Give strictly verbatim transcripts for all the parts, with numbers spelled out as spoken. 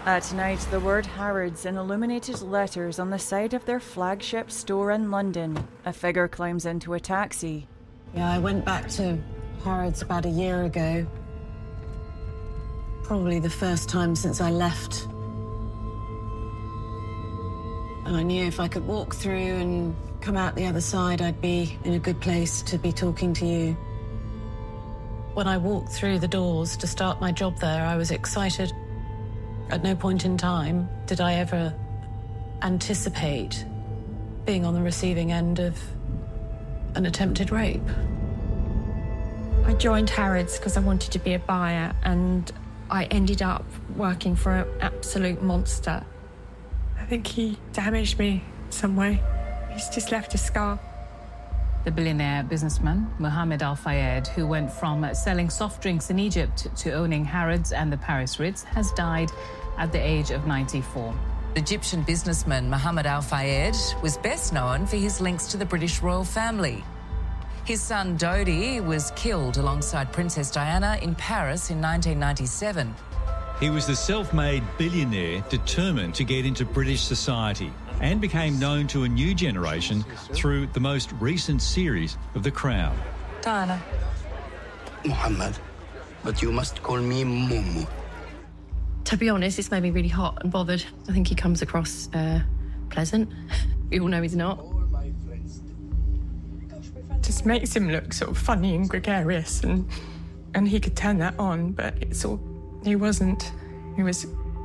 At night, the word Harrods in illuminated letters on the side of their flagship store in London. A figure climbs into a taxi. Yeah, I went back to Harrods about a year ago. Probably the first time since I left. And I knew if I could walk through and come out the other side, I'd be in a good place to be talking to you. When I walked through the doors to start my job there, I was excited. At no point in time did I ever anticipate being on the receiving end of an attempted rape. I joined Harrods because I wanted to be a buyer, and I ended up working for an absolute monster. I think he damaged me some way. He's just left a scar. The billionaire businessman, Mohammed Al Fayed, who went from selling soft drinks in Egypt to owning Harrods and the Paris Ritz, has died at the age of ninety-four. Egyptian businessman Mohammed Al Fayed was best known for his links to the British royal family. His son Dodi was killed alongside Princess Diana in Paris in nineteen ninety-seven. He was the self-made billionaire determined to get into British society and became known to a new generation through the most recent series of The Crown. Diana. Mohammed, but you must call me Mumu. To be honest, it's made me really hot and bothered. I think he comes across uh, pleasant. We all know he's not. Just makes him look sort of funny and gregarious, and and he could turn that on, but it's all he wasn't. He was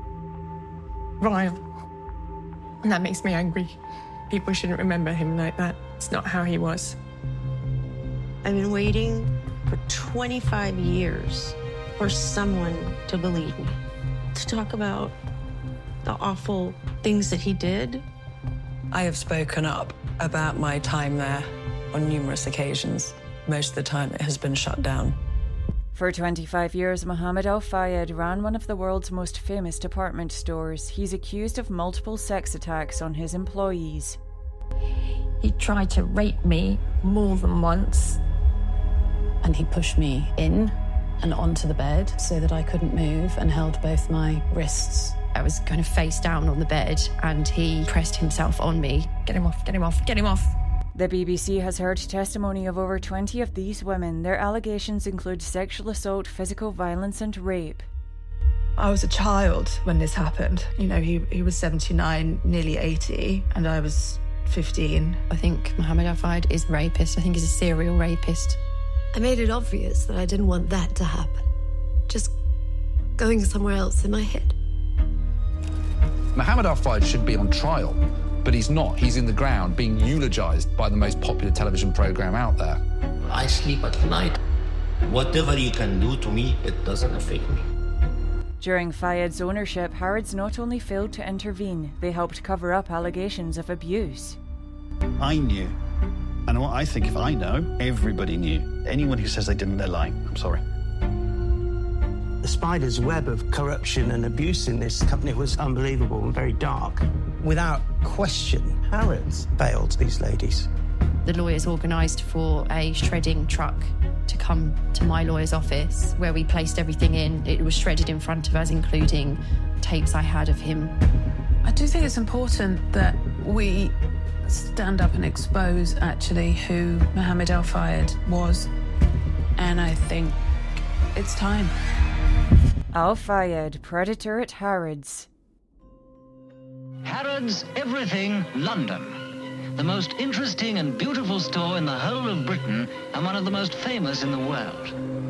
vile, and that makes me angry. People shouldn't remember him like that. It's not how he was. I've been waiting for twenty-five years for someone to believe me, to talk about the awful things that he did. I have spoken up about my time there on numerous occasions. Most of the time it has been shut down. For twenty-five years, Mohammed Al Fayed ran one of the world's most famous department stores. He's accused of multiple sex attacks on his employees. He tried to rape me more than once. And he pushed me in and onto the bed so that I couldn't move and held both my wrists. I was kind of face down on the bed, and he pressed himself on me. Get him off, get him off, get him off. The B B C has heard testimony of over twenty of these women. Their allegations include sexual assault, physical violence and rape. I was a child when this happened. You know, he, he was seventy-nine, nearly eighty, and I was fifteen. I think Mohammed Al Fayed is a rapist. I think he's a serial rapist. I made it obvious that I didn't want that to happen. Just going somewhere else in my head. Mohammed Al Fayed should be on trial, but he's not. He's in the ground being eulogised by the most popular television programme out there. I sleep at night. Whatever you can do to me, it doesn't affect me. During Fayed's ownership, Harrods not only failed to intervene, they helped cover up allegations of abuse. I knew. And what I think, if I know, everybody knew. Anyone who says they didn't, they're lying. I'm sorry. The spider's web of corruption and abuse in this company was unbelievable and very dark. Without question, Harrods failed these ladies. The lawyers organised for a shredding truck to come to my lawyer's office, where we placed everything in. It was shredded in front of us, including tapes I had of him. I do think it's important that we stand up and expose, actually, who Mohammed Al Fayed was. And I think it's time. Al Fayed, predator at Harrods. Harrods Everything London. The most interesting and beautiful store in the whole of Britain and one of the most famous in the world.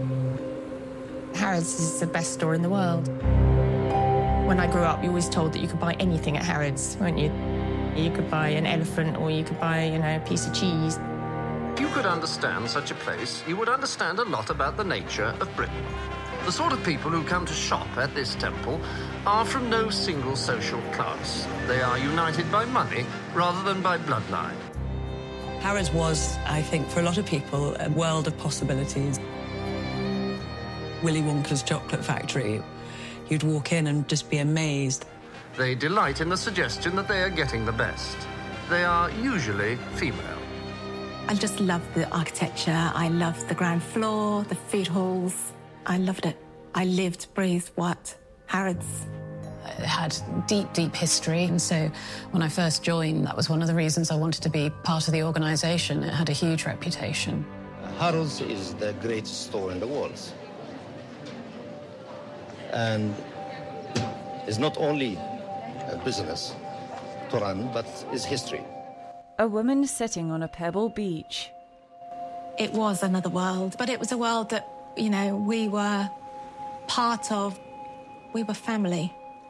Harrods is the best store in the world. When I grew up, you always told that you could buy anything at Harrods, weren't you? You could buy an elephant, or you could buy, you know, a piece of cheese. If you could understand such a place, you would understand a lot about the nature of Britain. The sort of people who come to shop at this temple are from no single social class. They are united by money rather than by bloodline. Harrods was, I think, for a lot of people, a world of possibilities. Willy Wonka's chocolate factory. You'd walk in and just be amazed. They delight in the suggestion that they are getting the best. They are usually female. I just love the architecture. I loved the ground floor, the food halls. I loved it. I lived, breathed what? Harrods. It had deep, deep history, and so when I first joined, that was one of the reasons I wanted to be part of the organisation. It had a huge reputation. Harrods is the greatest store in the world. And it's not only a business to run, but it's history. A woman sitting on a pebble beach. It was another world, but it was a world that, you know, we were part of. We were family.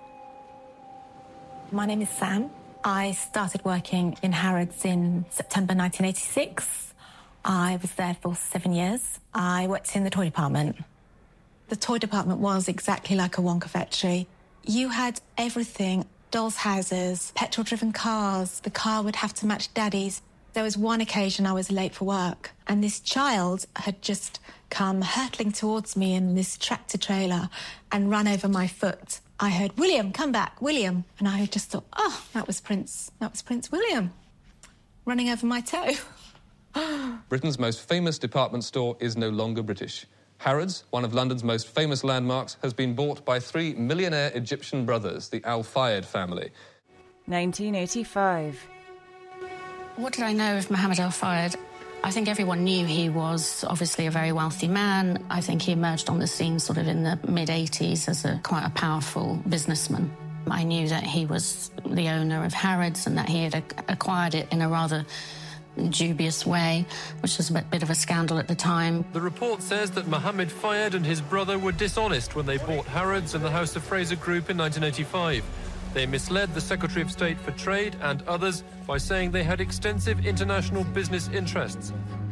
My name is Sam. I started working in Harrods in September nineteen eighty-six. I was there for seven years. I worked in the toy department. The toy department was exactly like a Wonka factory. You had everything, dolls' houses, petrol-driven cars. The car would have to match Daddy's. There was one occasion I was late for work, and this child had just come hurtling towards me in this tractor trailer and run over my foot. I heard, "William, come back, William." And I just thought, oh, that was Prince, that was Prince William running over my toe. Britain's most famous department store is no longer British. Harrods, one of London's most famous landmarks, has been bought by three millionaire Egyptian brothers, the Al Fayed family. nineteen eighty-five. What did I know of Mohammed Al Fayed? I think everyone knew he was obviously a very wealthy man. I think he emerged on the scene sort of in the mid-eighties as a quite a powerful businessman. I knew that he was the owner of Harrods and that he had acquired it in a rather dubious way, which was a bit of a scandal at the time. The report says that Mohammed Fayed and his brother were dishonest when they bought Harrods and the House of Fraser Group in nineteen eighty-five. They misled the Secretary of State for Trade and others by saying they had extensive international business interests.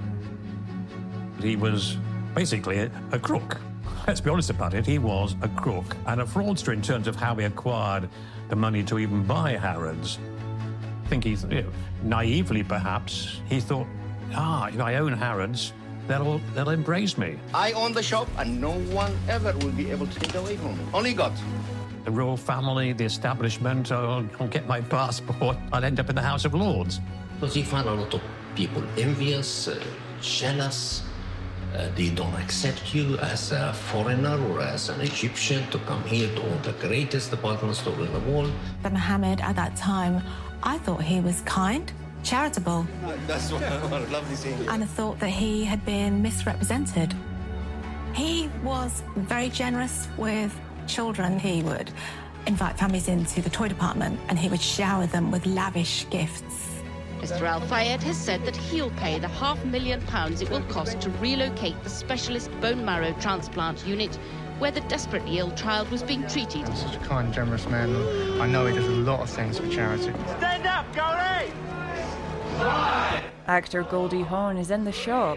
He was basically a, a crook. Let's be honest about it, he was a crook and a fraudster in terms of how he acquired the money to even buy Harrods. I think he's, you know, naively perhaps, he thought, ah, if I own Harrods, they'll, they'll embrace me. I own the shop and no one ever will be able to take it away from me. Only God. The royal family, the establishment, I'll, I'll get my passport, I'll end up in the House of Lords. Because you find a lot of people envious, uh, jealous. Uh, they don't accept you as a foreigner or as an Egyptian to come here to own the greatest department store in the world. But Mohammed, at that time, I thought he was kind, charitable. That's what I love to see. And I thought that he had been misrepresented. He was very generous with children. He would invite families into the toy department and he would shower them with lavish gifts. Mister Al Fayed has said that he'll pay the half million pounds it will cost to relocate the specialist bone marrow transplant unit where the desperately ill child was being treated. He's such a kind, generous man. I know he does a lot of things for charity. Stand up, Goldie! Actor Goldie Hawn is in the shop.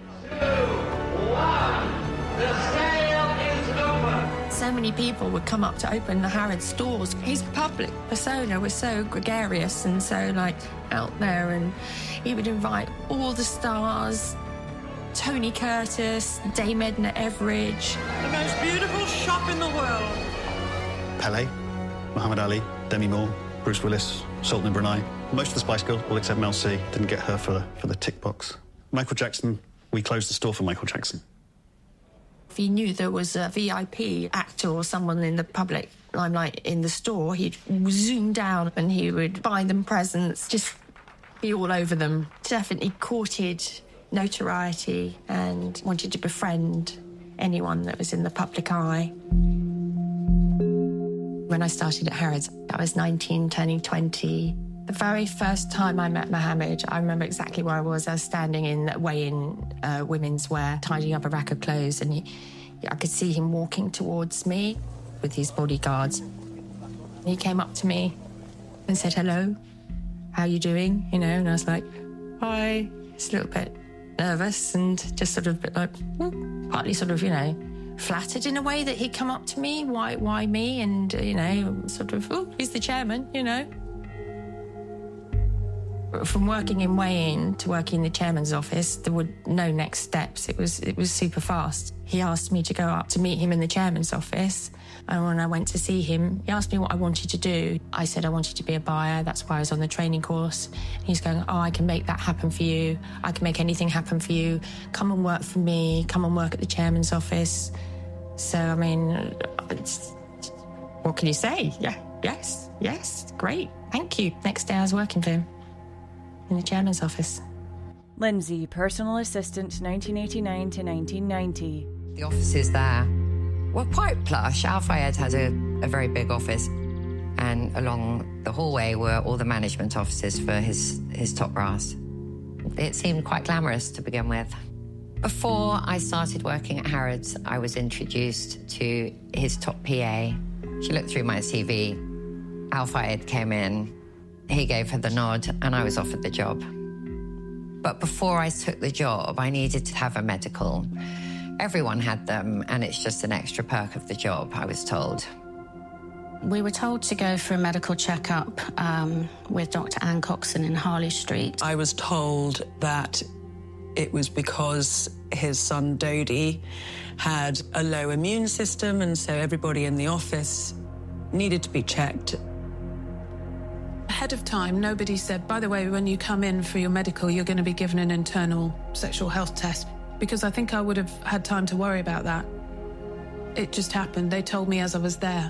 So many people would come up to open the Harrods stores. His public persona was so gregarious and so, like, out there, and he would invite all the stars, Tony Curtis, Dame Edna Everage. The most beautiful shop in the world. Pele, Muhammad Ali, Demi Moore, Bruce Willis, Sultan of Brunei. Most of the Spice Girls, all except Mel C, didn't get her for, for the tick box. Michael Jackson, we closed the store for Michael Jackson. If he knew there was a V I P actor or someone in the public limelight in the store, he'd zoom down and he would buy them presents, just be all over them. Definitely courted notoriety and wanted to befriend anyone that was in the public eye. When I started at Harrods, I was nineteen, turning twenty. The very first time I met Mohammed, I remember exactly where I was. I was standing in weighing uh, women's wear, tidying up a rack of clothes, and he, I could see him walking towards me with his bodyguards. He came up to me and said, "Hello, how you doing?" You know, and I was like, "Hi." Just a little bit nervous and just sort of a bit like, hmm, partly sort of, you know, flattered in a way that he'd come up to me. Why, why me? And, uh, you know, sort of, oh, he's the chairman, you know. From working in weighing to working in the chairman's office, there were no next steps. It was it was super fast. He asked me to go up to meet him in the chairman's office, and when I went to see him, he asked me what I wanted to do. I said I wanted to be a buyer. That's why I was on the training course. He's going, "Oh, I can make that happen for you. I can make anything happen for you. Come and work for me. Come and work at the chairman's office." So, I mean, it's, what can you say? Yeah, yes, yes, great, thank you. Next day I was working for him in the chairman's office. Lindsay, personal assistant, nineteen eighty-nine to nineteen ninety. The offices there were quite plush. Al Fayed had a, a very big office, and along the hallway were all the management offices for his, his top brass. It seemed quite glamorous to begin with. Before I started working at Harrods, I was introduced to his top P A. She looked through my C V. Al Fayed came in, he gave her the nod, and I was offered the job. But before I took the job, I needed to have a medical. Everyone had them, and it's just an extra perk of the job, I was told. We were told to go for a medical checkup um, with Doctor Anne Coxon in Harley Street. I was told that it was because his son Dodie had a low immune system, and so everybody in the office needed to be checked. Ahead of time, nobody said, by the way, when you come in for your medical, you're going to be given an internal sexual health test, because I think I would have had time to worry about that. It just happened. They told me as I was there.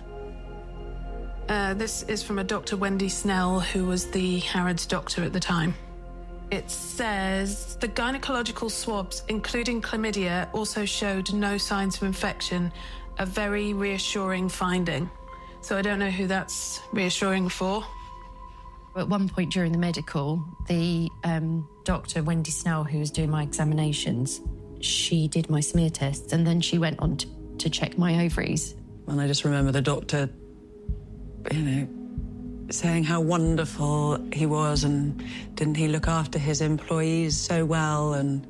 Uh, this is from a Doctor Wendy Snell, who was the Harrods doctor at the time. It says, the gynecological swabs, including chlamydia, also showed no signs of infection, a very reassuring finding. So I don't know who that's reassuring for. At one point during the medical, the um, doctor, Wendy Snell, who was doing my examinations, she did my smear tests, and then she went on to, to check my ovaries. And I just remember the doctor, you know, saying how wonderful he was, and didn't he look after his employees so well, and...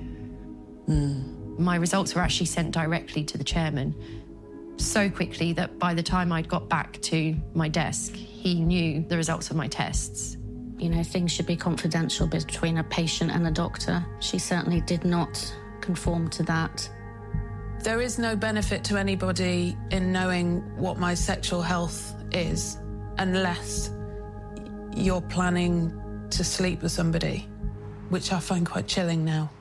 Mm. My results were actually sent directly to the chairman so quickly that by the time I'd got back to my desk, he knew the results of my tests. You know, things should be confidential between a patient and a doctor. She certainly did not conform to that. There is no benefit to anybody in knowing what my sexual health is unless you're planning to sleep with somebody, which I find quite chilling now.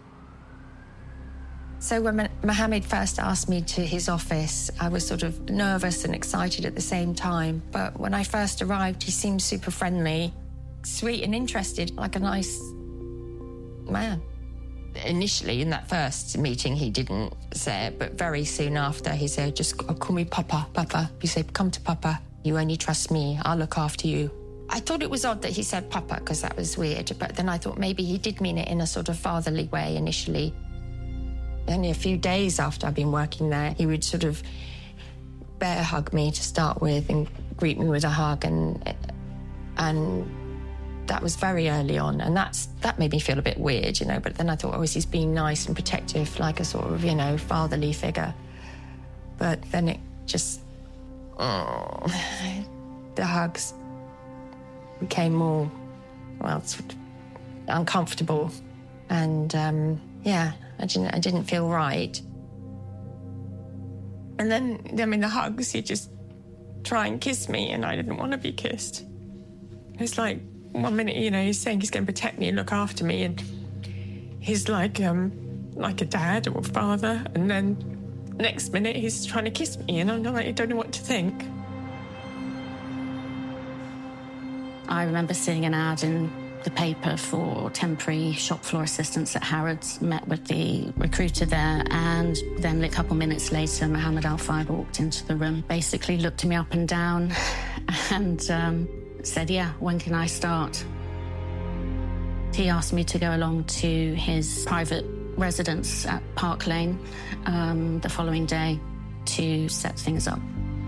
So when Mohammed first asked me to his office, I was sort of nervous and excited at the same time. But when I first arrived, he seemed super friendly, sweet and interested, like a nice man. Initially, in that first meeting, he didn't say it, but very soon after, he said, just call me Papa, Papa. He said, come to Papa. You only trust me. I'll look after you. I thought it was odd that he said Papa, because that was weird. But then I thought maybe he did mean it in a sort of fatherly way initially. Only a few days after I'd been working there, he would sort of bear hug me to start with and greet me with a hug, and and that was very early on, and that's that made me feel a bit weird, you know. But then I thought, oh, he's being nice and protective, like a sort of, you know, fatherly figure. But then it just, oh, the hugs became more, well, sort of uncomfortable, and um, yeah. I didn't, I didn't feel right. And then, I mean, the hugs, he'd just try and kiss me, and I didn't want to be kissed. It's like, one minute, you know, he's saying he's going to protect me and look after me, and he's like, um, like a dad or a father, and then next minute he's trying to kiss me, and I'm like, I don't know what to think. I remember seeing an ad in the paper for temporary shop floor assistants at Harrods, met with the recruiter there, and then a couple minutes later, Mohammed Al Fayed walked into the room, basically looked me up and down and um, said, yeah, when can I start? He asked me to go along to his private residence at Park Lane um, the following day to set things up.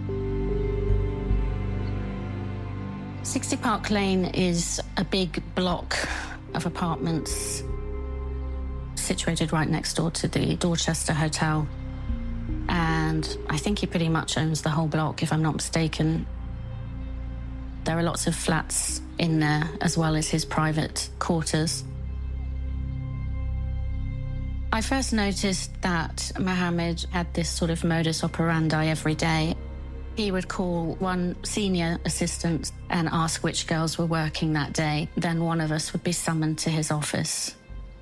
sixty Park Lane is a big block of apartments situated right next door to the Dorchester Hotel. And I think he pretty much owns the whole block, if I'm not mistaken. There are lots of flats in there, as well as his private quarters. I first noticed that Mohammed had this sort of modus operandi every day. He would call one senior assistant and ask which girls were working that day. Then one of us would be summoned to his office.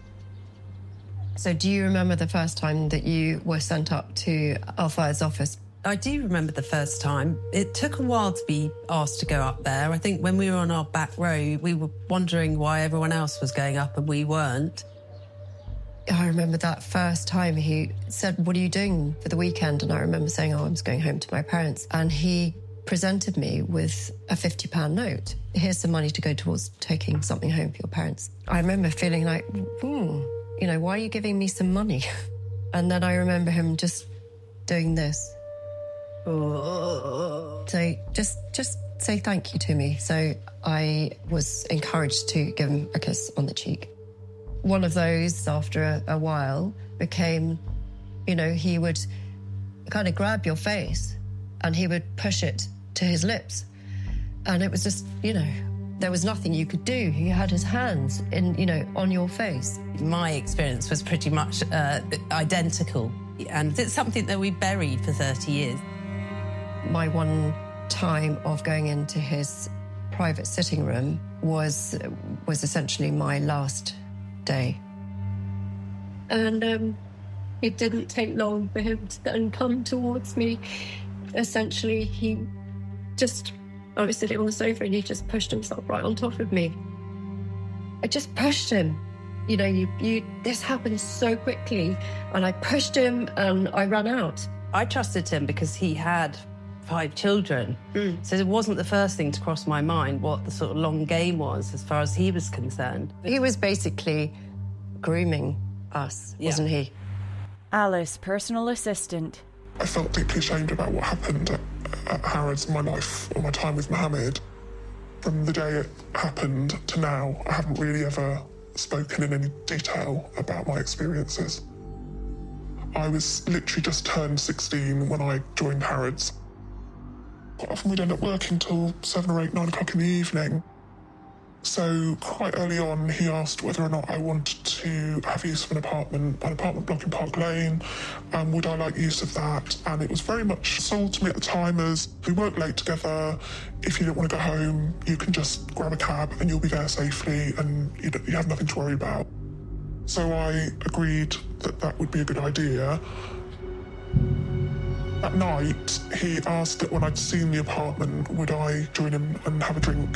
So do you remember the first time that you were sent up to Al Fayed's office? I do remember the first time. It took a while to be asked to go up there. I think when we were on our back row, we were wondering why everyone else was going up and we weren't. I remember that first time he said, "What are you doing for the weekend?" And I remember saying, "Oh, I was going home to my parents." And he presented me with a fifty pound note. "Here's some money to go towards taking something home for your parents." I remember feeling like, hmm, you know, why are you giving me some money? And then I remember him just doing this. So just just say thank you to me. So I was encouraged to give him a kiss on the cheek. One of those, after a, a while, became, you know, he would kind of grab your face and he would push it to his lips. And it was just, you know, there was nothing you could do. He had his hands in, you know, on your face. My experience was pretty much uh, identical. And it's something that we buried for thirty years. My one time of going into his private sitting room was was essentially my last day. And um, it didn't take long for him to then come towards me. Essentially, he just, I was sitting on the sofa and he just pushed himself right on top of me. I just pushed him. You know, you, you, this happened so quickly, and I pushed him and I ran out. I trusted him because he had five children. Mm. So it wasn't the first thing to cross my mind what the sort of long game was as far as he was concerned. He was basically grooming us, yeah. wasn't he? Alice, personal assistant. I felt deeply ashamed about what happened at, at Harrods in my life, or my time with Mohammed. From the day it happened to now, I haven't really ever spoken in any detail about my experiences. I was literally just turned sixteen when I joined Harrods. Quite often we'd end up working till seven or eight, nine o'clock in the evening. So quite early on, he asked whether or not I wanted to have use of an apartment, an apartment block in Park Lane, and would I like use of that? And it was very much sold to me at the time as, we work late together, if you don't want to go home, you can just grab a cab and you'll be there safely and you, don't, you have nothing to worry about. So I agreed that that would be a good idea. That night, he asked that when I'd seen the apartment, would I join him and have a drink?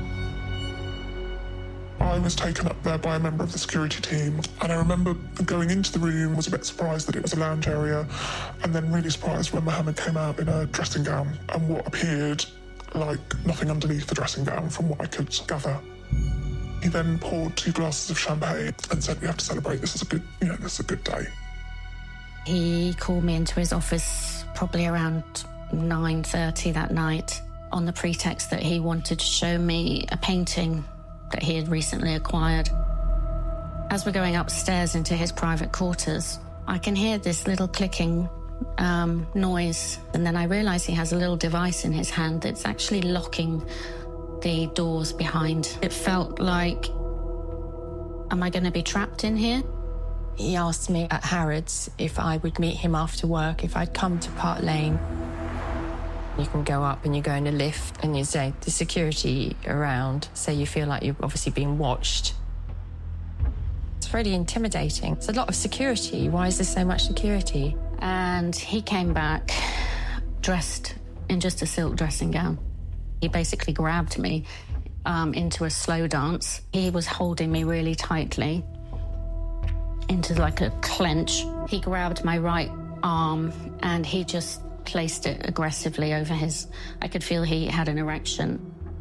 I was taken up there by a member of the security team, and I remember going into the room, was a bit surprised that it was a lounge area, and then really surprised when Mohammed came out in a dressing gown and what appeared like nothing underneath the dressing gown from what I could gather. He then poured two glasses of champagne and said, "We have to celebrate, this is a good, you know, this is a good day." He called me into his office probably around nine thirty that night on the pretext that he wanted to show me a painting that he had recently acquired. As we're going upstairs into his private quarters, I can hear this little clicking um, noise, and then I realise he has a little device in his hand that's actually locking the doors behind. It felt like, am I going to be trapped in here? He asked me at Harrods if I would meet him after work, if I'd come to Park Lane. You can go up and you go in a lift and you say the security around, so you feel like you've obviously been watched. It's really intimidating. It's a lot of security. Why is there so much security? And he came back dressed in just a silk dressing gown. He basically grabbed me um, into a slow dance. He was holding me really tightly into like a clench. He grabbed my right arm and he just placed it aggressively over his... I could feel he had an erection.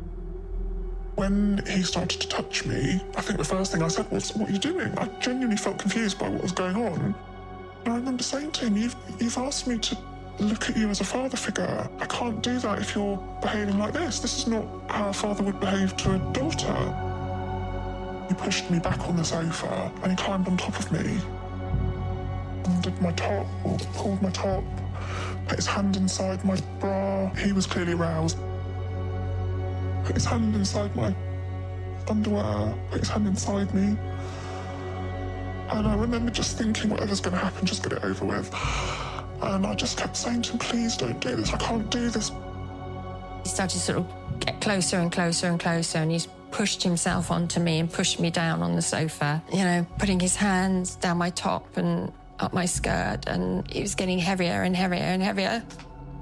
When he started to touch me, I think the first thing I said was, "What are you doing?" I genuinely felt confused by what was going on. And I remember saying to him, you've, you've asked me to look at you as a father figure. I can't do that if you're behaving like this. This is not how a father would behave to a daughter. He pushed me back on the sofa and he climbed on top of me. Undid my top, or pulled my top, put his hand inside my bra. He was clearly aroused. Put his hand inside my underwear, put his hand inside me. And I remember just thinking, whatever's going to happen, just get it over with. And I just kept saying to him, "Please don't do this, I can't do this." He started to sort of get closer and closer and closer, and he's pushed himself onto me and pushed me down on the sofa, you know, putting his hands down my top and up my skirt, and it was getting heavier and heavier and heavier.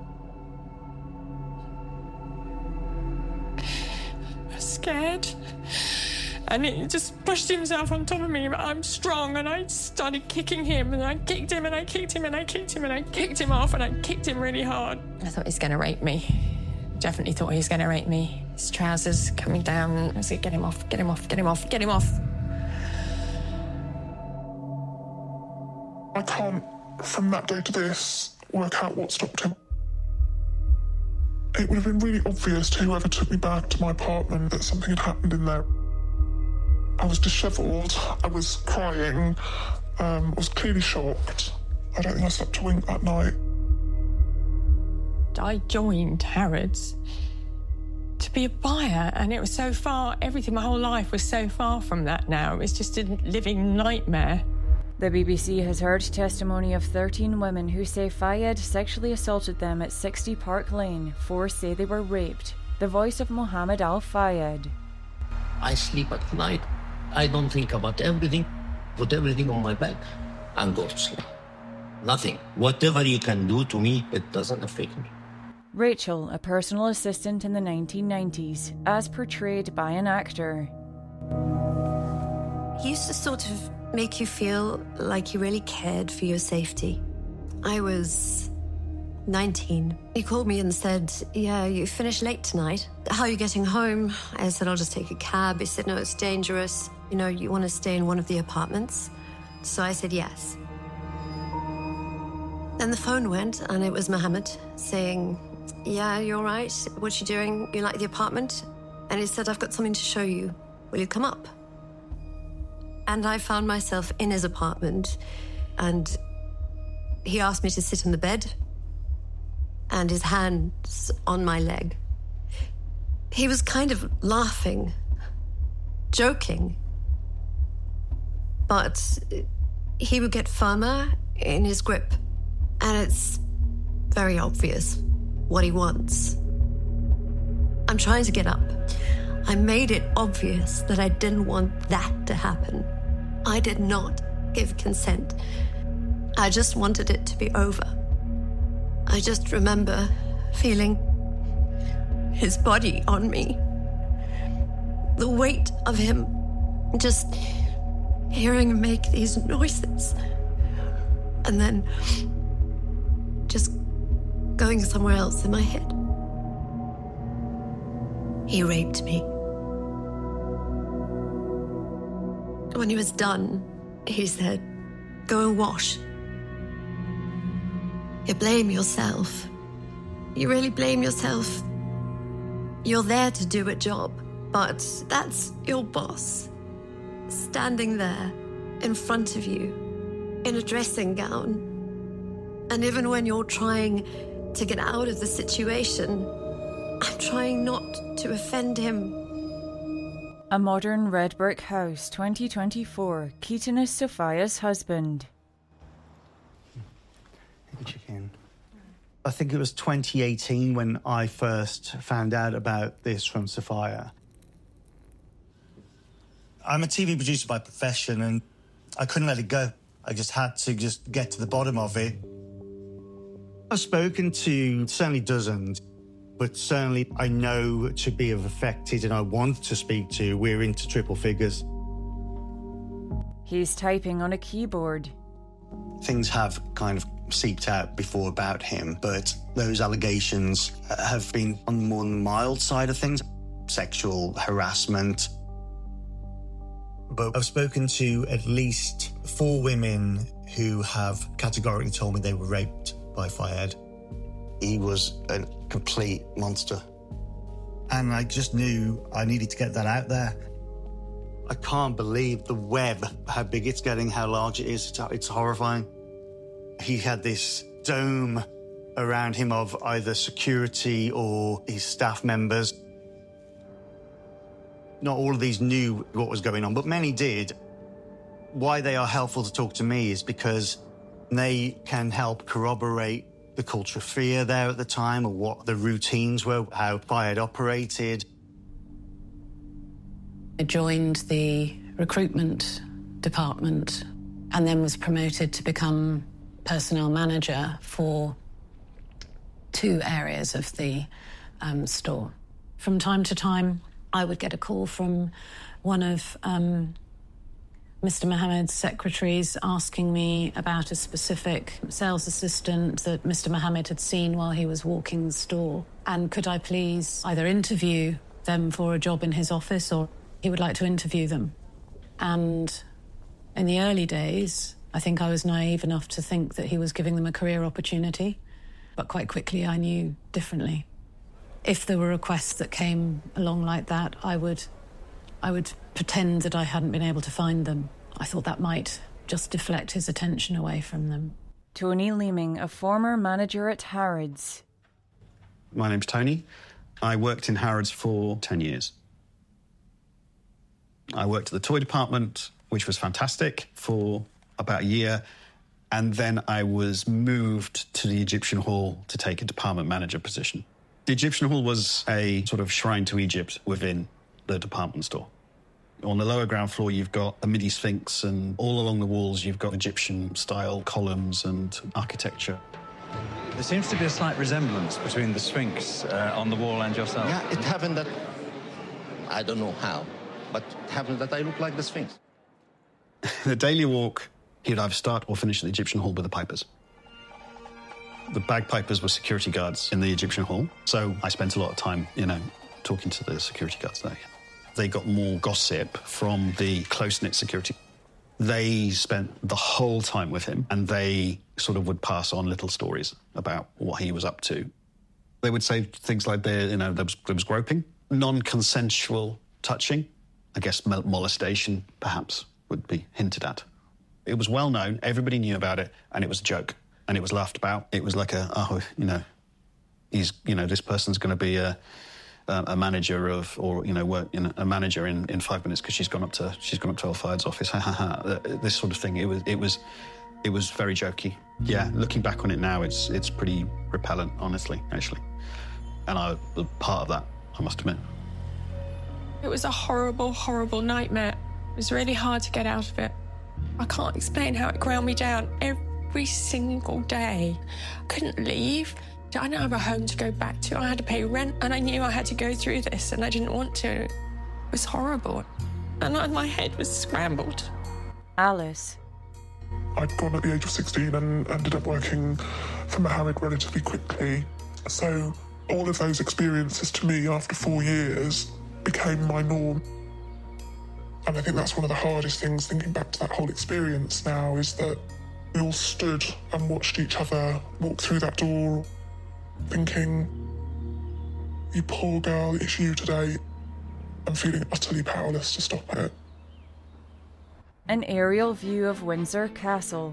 scared. And he just pushed himself on top of me, but I'm strong, and I started kicking him, and I kicked him, and I kicked him, and I kicked him, and I kicked him off, and I kicked him really hard. I thought he's going to rape me. Definitely thought he was going to rape me. His trousers coming down. I said, get him off, get him off, get him off, get him off. I can't, from that day to this, work out what stopped him. It would have been really obvious to whoever took me back to my apartment that something had happened in there. I was dishevelled, I was crying, um, I was clearly shocked. I don't think I slept a wink that night. I joined Harrods to be a buyer, and it was so far, everything, my whole life was so far from that now. It was just a living nightmare. The B B C has heard testimony of thirteen women who say Fayed sexually assaulted them at sixty Park Lane. Four say they were raped. The voice of Mohammed Al Fayed. I sleep at night. I don't think about everything. Put everything on my back and go to sleep. Nothing. Whatever you can do to me, it doesn't affect me. Rachel, a personal assistant in the nineteen nineties, as portrayed by an actor. He used to sort of make you feel like he really cared for your safety. I was nineteen. He called me and said, yeah, you finished late tonight. How are you getting home? I said, I'll just take a cab. He said, no, it's dangerous. You know, you want to stay in one of the apartments? So I said yes. Then the phone went, and it was Mohammed saying, yeah, you're right. What you doing? You like the apartment? And he said, I've got something to show you. Will you come up? And I found myself in his apartment, and he asked me to sit on the bed, and his hands on my leg. He was kind of laughing, joking, but he would get firmer in his grip, and it's very obvious what he wants. I'm trying to get up. I made it obvious that I didn't want that to happen. I did not give consent. I just wanted it to be over. I just remember feeling his body on me, the weight of him, just hearing him make these noises, and then just going somewhere else in my head. He raped me. When he was done, he said, go and wash. You blame yourself. You really blame yourself. You're there to do a job, but that's your boss, standing there in front of you in a dressing gown. And even when you're trying to get out of the situation, I'm trying not to offend him. A modern red brick house, twenty twenty-four. Keaton is Sophia's husband. Chicken. I think it was twenty eighteen when I first found out about this from Sophia. I'm a T V producer by profession, and I couldn't let it go. I just had to just get to the bottom of it. I've spoken to certainly dozens, but certainly I know to be of affected and I want to speak to, we're into triple figures. He's typing on a keyboard. Things have kind of seeped out before about him, but those allegations have been on the more mild side of things, sexual harassment. But I've spoken to at least four women who have categorically told me they were raped by Fayed. He was a complete monster. And I just knew I needed to get that out there. I can't believe the web, how big it's getting, how large it is. It's, it's horrifying. He had this dome around him of either security or his staff members. Not all of these knew what was going on, but many did. Why they are helpful to talk to me is because they can help corroborate the culture of fear there at the time, or what the routines were, how Fayed operated. I joined the recruitment department and then was promoted to become personnel manager for two areas of the um, store. From time to time, I would get a call from one of um, Mister Mohammed's secretaries asking me about a specific sales assistant that Mister Mohammed had seen while he was walking the store. And could I please either interview them for a job in his office, or he would like to interview them. And in the early days, I think I was naive enough to think that he was giving them a career opportunity. But quite quickly, I knew differently. If there were requests that came along like that, I would, I would pretend that I hadn't been able to find them. I thought that might just deflect his attention away from them. Tony Leeming, a former manager at Harrods. My name's Tony. I worked in Harrods for ten years. I worked at the toy department, which was fantastic, for about a year. And then I was moved to the Egyptian Hall to take a department manager position. The Egyptian Hall was a sort of shrine to Egypt within the department store. On the lower ground floor, you've got a midi sphinx, and all along the walls, you've got Egyptian-style columns and architecture. There seems to be a slight resemblance between the Sphinx uh, on the wall and yourself. Yeah, it happened that... I don't know how, but it happened that I look like the Sphinx. The daily walk, he'd either start or finish at the Egyptian Hall with the pipers. The bagpipers were security guards in the Egyptian Hall, so I spent a lot of time, you know, talking to the security guards there. They got more gossip from the close-knit security. They spent the whole time with him, and they sort of would pass on little stories about what he was up to. They would say things like, there, you know, there was, there was groping, non-consensual touching. I guess molestation, perhaps, would be hinted at. It was well known, everybody knew about it, and it was a joke, and it was laughed about. It was like a, oh, you know, he's, you know, this person's going to be a, a manager of, or, you know, work, you know, a manager in, in five minutes because she's gone up to, she's gone up to Al Fayed's office, ha ha ha, this sort of thing. It was, it was, it was very jokey. Yeah, looking back on it now, it's, it's pretty repellent, honestly, actually. And I was part of that, I must admit. It was a horrible, horrible nightmare. It was really hard to get out of it. I can't explain how it ground me down every single day. I couldn't leave. I didn't have a home to go back to. I had to pay rent, and I knew I had to go through this, and I didn't want to. It was horrible. And I, my head was scrambled. Alice. I'd gone at the age of sixteen and ended up working for Mohammed relatively quickly. So all of those experiences to me after four years became my norm. And I think that's one of the hardest things, thinking back to that whole experience now, is that we all stood and watched each other walk through that door, thinking, you poor girl, it's you today, and feeling utterly powerless to stop it. An aerial view of Windsor Castle.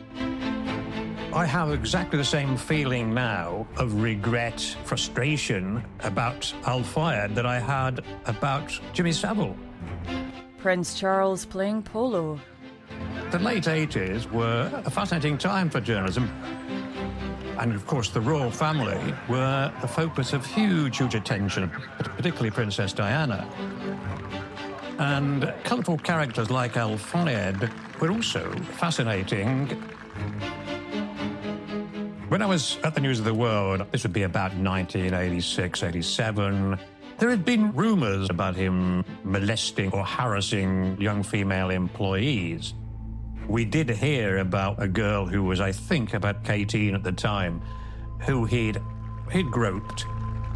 I have exactly the same feeling now of regret, frustration about Al Fayed that I had about Jimmy Savile. Prince Charles playing polo. The late eighties were a fascinating time for journalism. And, of course, the royal family were the focus of huge, huge attention, particularly Princess Diana. And colourful characters like Al Fayed were also fascinating. When I was at the News of the World, this would be about nineteen eighty-six, eighty-seven, there had been rumours about him molesting or harassing young female employees. We did hear about a girl who was, I think, about eighteen at the time, who he'd, he'd groped.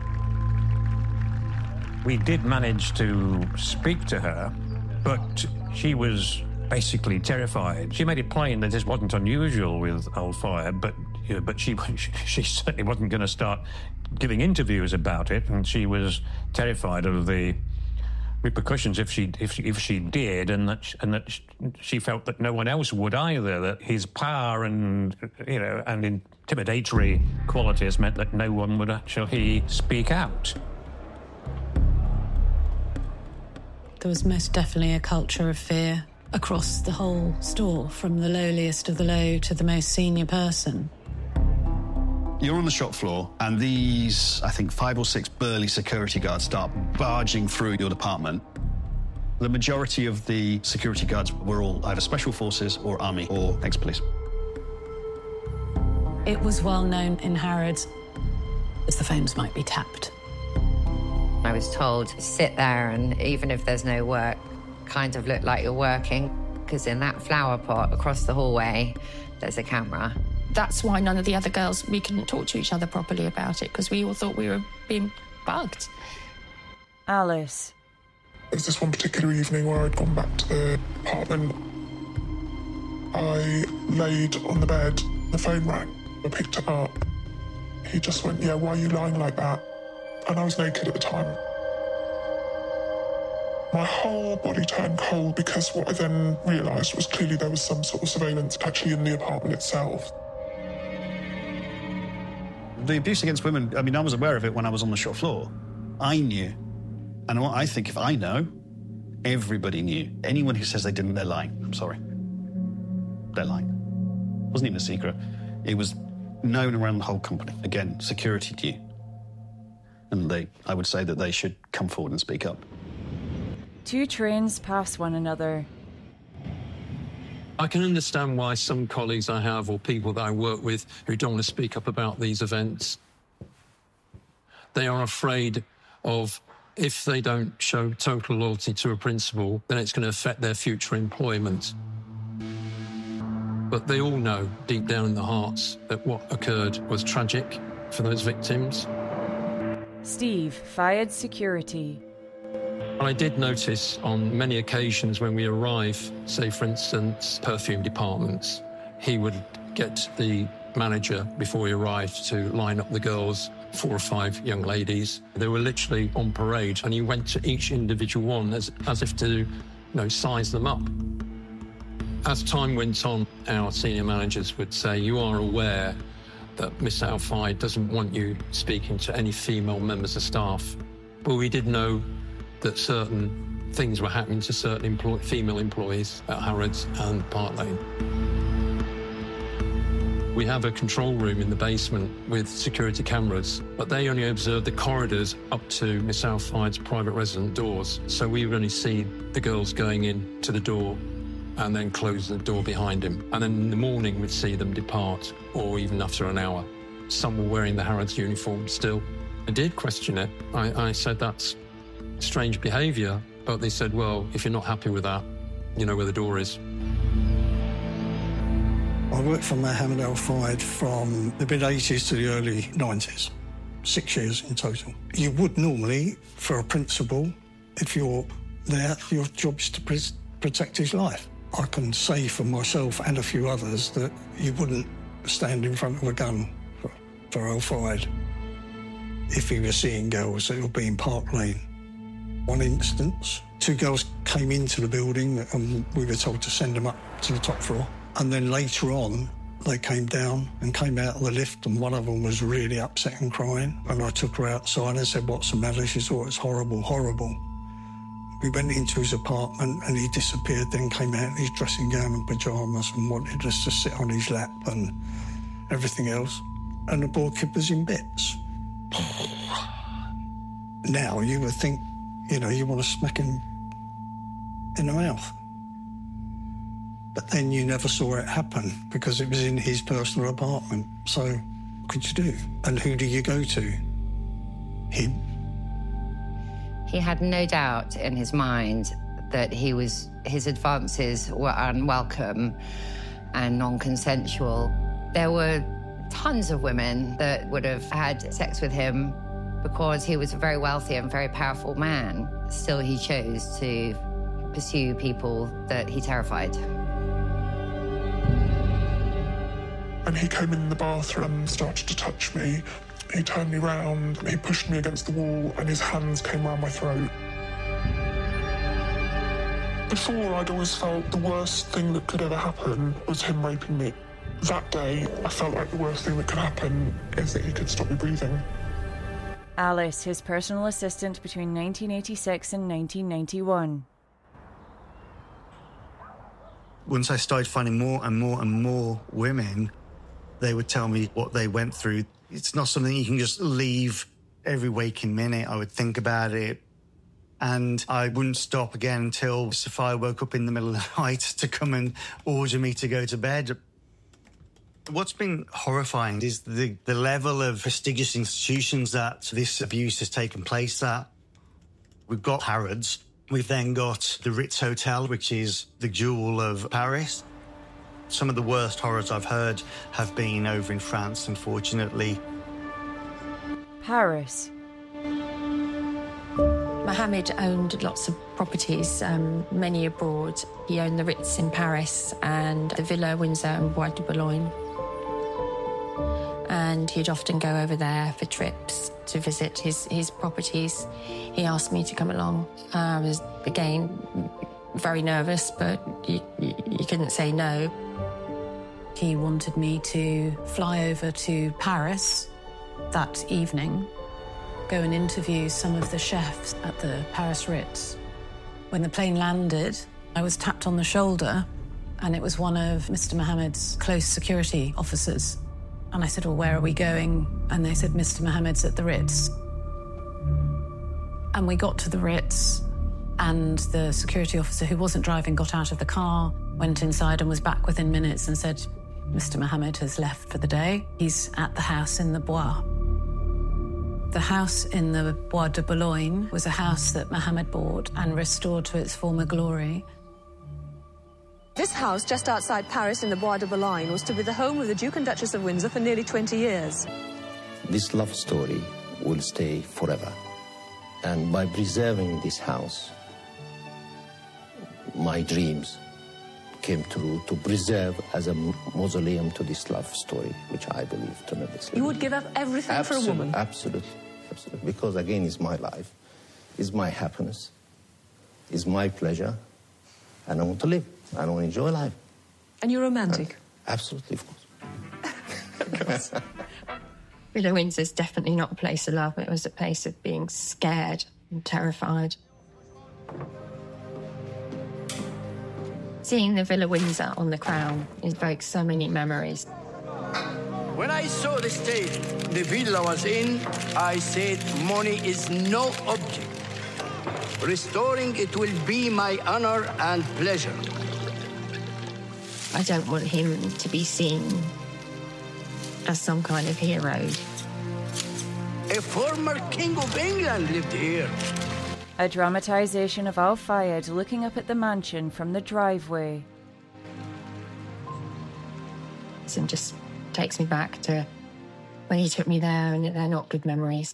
We did manage to speak to her, but she was basically terrified. She made it plain that this wasn't unusual with Al Fayed, but, you know, but she, she certainly wasn't going to start giving interviews about it, and she was terrified of the repercussions if she if she, if she did, and that she, and that she felt that no one else would either. That his power and you know and intimidatory qualities meant that no one would actually speak out. There was most definitely a culture of fear across the whole store, from the lowliest of the low to the most senior person. You're on the shop floor, and these, I think, five or six burly security guards start barging through your department. The majority of the security guards were all either special forces or army or ex-police. It was well known in Harrods as the phones might be tapped. I was told, sit there and even if there's no work, kind of look like you're working, because in that flower pot across the hallway, there's a camera. That's why none of the other girls, we couldn't talk to each other properly about it, because we all thought we were being bugged. Alice. There was this one particular evening where I'd gone back to the apartment. I laid on the bed, the phone rang. I picked it up. He just went, yeah, why are you lying like that? And I was naked at the time. My whole body turned cold because what I then realised was clearly there was some sort of surveillance actually in the apartment itself. The abuse against women, I mean, I was aware of it when I was on the shop floor. I knew. And what I think if I know, everybody knew. Anyone who says they didn't, they're lying. I'm sorry. They're lying. It wasn't even a secret. It was known around the whole company. Again, security knew. And they, I would say that they should come forward and speak up. Two trains pass one another. I can understand why some colleagues I have or people that I work with who don't want to speak up about these events, they are afraid of if they don't show total loyalty to a principal, then it's going to affect their future employment. But they all know deep down in their hearts that what occurred was tragic for those victims. Steve, Fayed security. I did notice on many occasions when we arrive, say for instance, perfume departments, he would get the manager before he arrived to line up the girls, four or five young ladies. They were literally on parade and he went to each individual one as, as if to, you know, size them up. As time went on, our senior managers would say, you are aware that Miss Al-Fayed doesn't want you speaking to any female members of staff. But we did know that certain things were happening to certain employ female employees at Harrods and Park Lane. We have a control room in the basement with security cameras, but they only observe the corridors up to Miss Al-Fayed's private resident doors. So we would only see the girls going in to the door and then close the door behind him. And then in the morning we'd see them depart, or even after an hour. Some were wearing the Harrods uniform still. I did question it. I, I said that's strange behaviour, but they said, well, if you're not happy with that, you know where the door is. I worked for Mohammed Al-Fayed from the mid-eighties to the early nineties, six years in total. You would normally, for a principal, if you're there, your job is to pr protect his life. I can say for myself and a few others that you wouldn't stand in front of a gun for, for Al-Fayed. If he was seeing girls, it would be in Park Lane. One instance, two girls came into the building and we were told to send them up to the top floor. And then later on, they came down and came out of the lift and one of them was really upset and crying. And I took her outside and said, what's the matter? She thought, it's horrible, horrible. We went into his apartment and he disappeared, then came out in his dressing gown and pyjamas and wanted us to sit on his lap and everything else. And the poor kid was in bits. Now you would think, you know, you want to smack him in the mouth. But then you never saw it happen because it was in his personal apartment. So what could you do? And who do you go to? Him. He had no doubt in his mind that he was, his advances were unwelcome and non-consensual. There were tons of women that would have had sex with him because he was a very wealthy and very powerful man. Still, he chose to pursue people that he terrified. And he came in the bathroom, started to touch me. He turned me round, he pushed me against the wall, and his hands came round my throat. Before, I'd always felt the worst thing that could ever happen was him raping me. That day, I felt like the worst thing that could happen is that he could stop me breathing. Alice, his personal assistant between nineteen eighty-six and nineteen ninety-one. Once I started finding more and more and more women, they would tell me what they went through. It's not something you can just leave every waking minute. I would think about it, and I wouldn't stop again until Sophia woke up in the middle of the night to come and order me to go to bed. What's been horrifying is the, the level of prestigious institutions that this abuse has taken place at. We've got Harrods. We've then got the Ritz Hotel, which is the jewel of Paris. Some of the worst horrors I've heard have been over in France, unfortunately. Paris. Mohammed owned lots of properties, um, many abroad. He owned the Ritz in Paris and the Villa Windsor and Bois de Boulogne. And he'd often go over there for trips to visit his, his properties. He asked me to come along. I was, again, very nervous, but you, you, you couldn't say no. He wanted me to fly over to Paris that evening, go and interview some of the chefs at the Paris Ritz. When the plane landed, I was tapped on the shoulder, and it was one of Mister Mohammed's close security officers. And I said, well, where are we going? And they said, Mister Mohammed's at the Ritz. And we got to the Ritz, and the security officer who wasn't driving got out of the car, went inside and was back within minutes and said, Mister Mohammed has left for the day. He's at the house in the Bois. The house in the Bois de Boulogne was a house that Mohammed bought and restored to its former glory. This house, just outside Paris in the Bois de Boulogne, was to be the home of the Duke and Duchess of Windsor for nearly twenty years. This love story will stay forever. And by preserving this house, my dreams came true to preserve as a mausoleum to this love story, which I believe tremendously. You would give up everything Absolute, for a woman? Absolutely, absolutely. Because again, it's my life, it's my happiness, it's my pleasure, and I want to live. I want to enjoy life. And you're romantic? Uh, absolutely, of course. Villa Windsor's definitely not a place of love. It was a place of being scared and terrified. Seeing the Villa Windsor on the Crown evokes so many memories. When I saw the state the villa was in, I said, money is no object. Restoring it will be my honor and pleasure. I don't want him to be seen as some kind of hero. A former king of England lived here. A dramatisation of Al Fayed looking up at the mansion from the driveway. And just takes me back to when he took me there, and they're not good memories.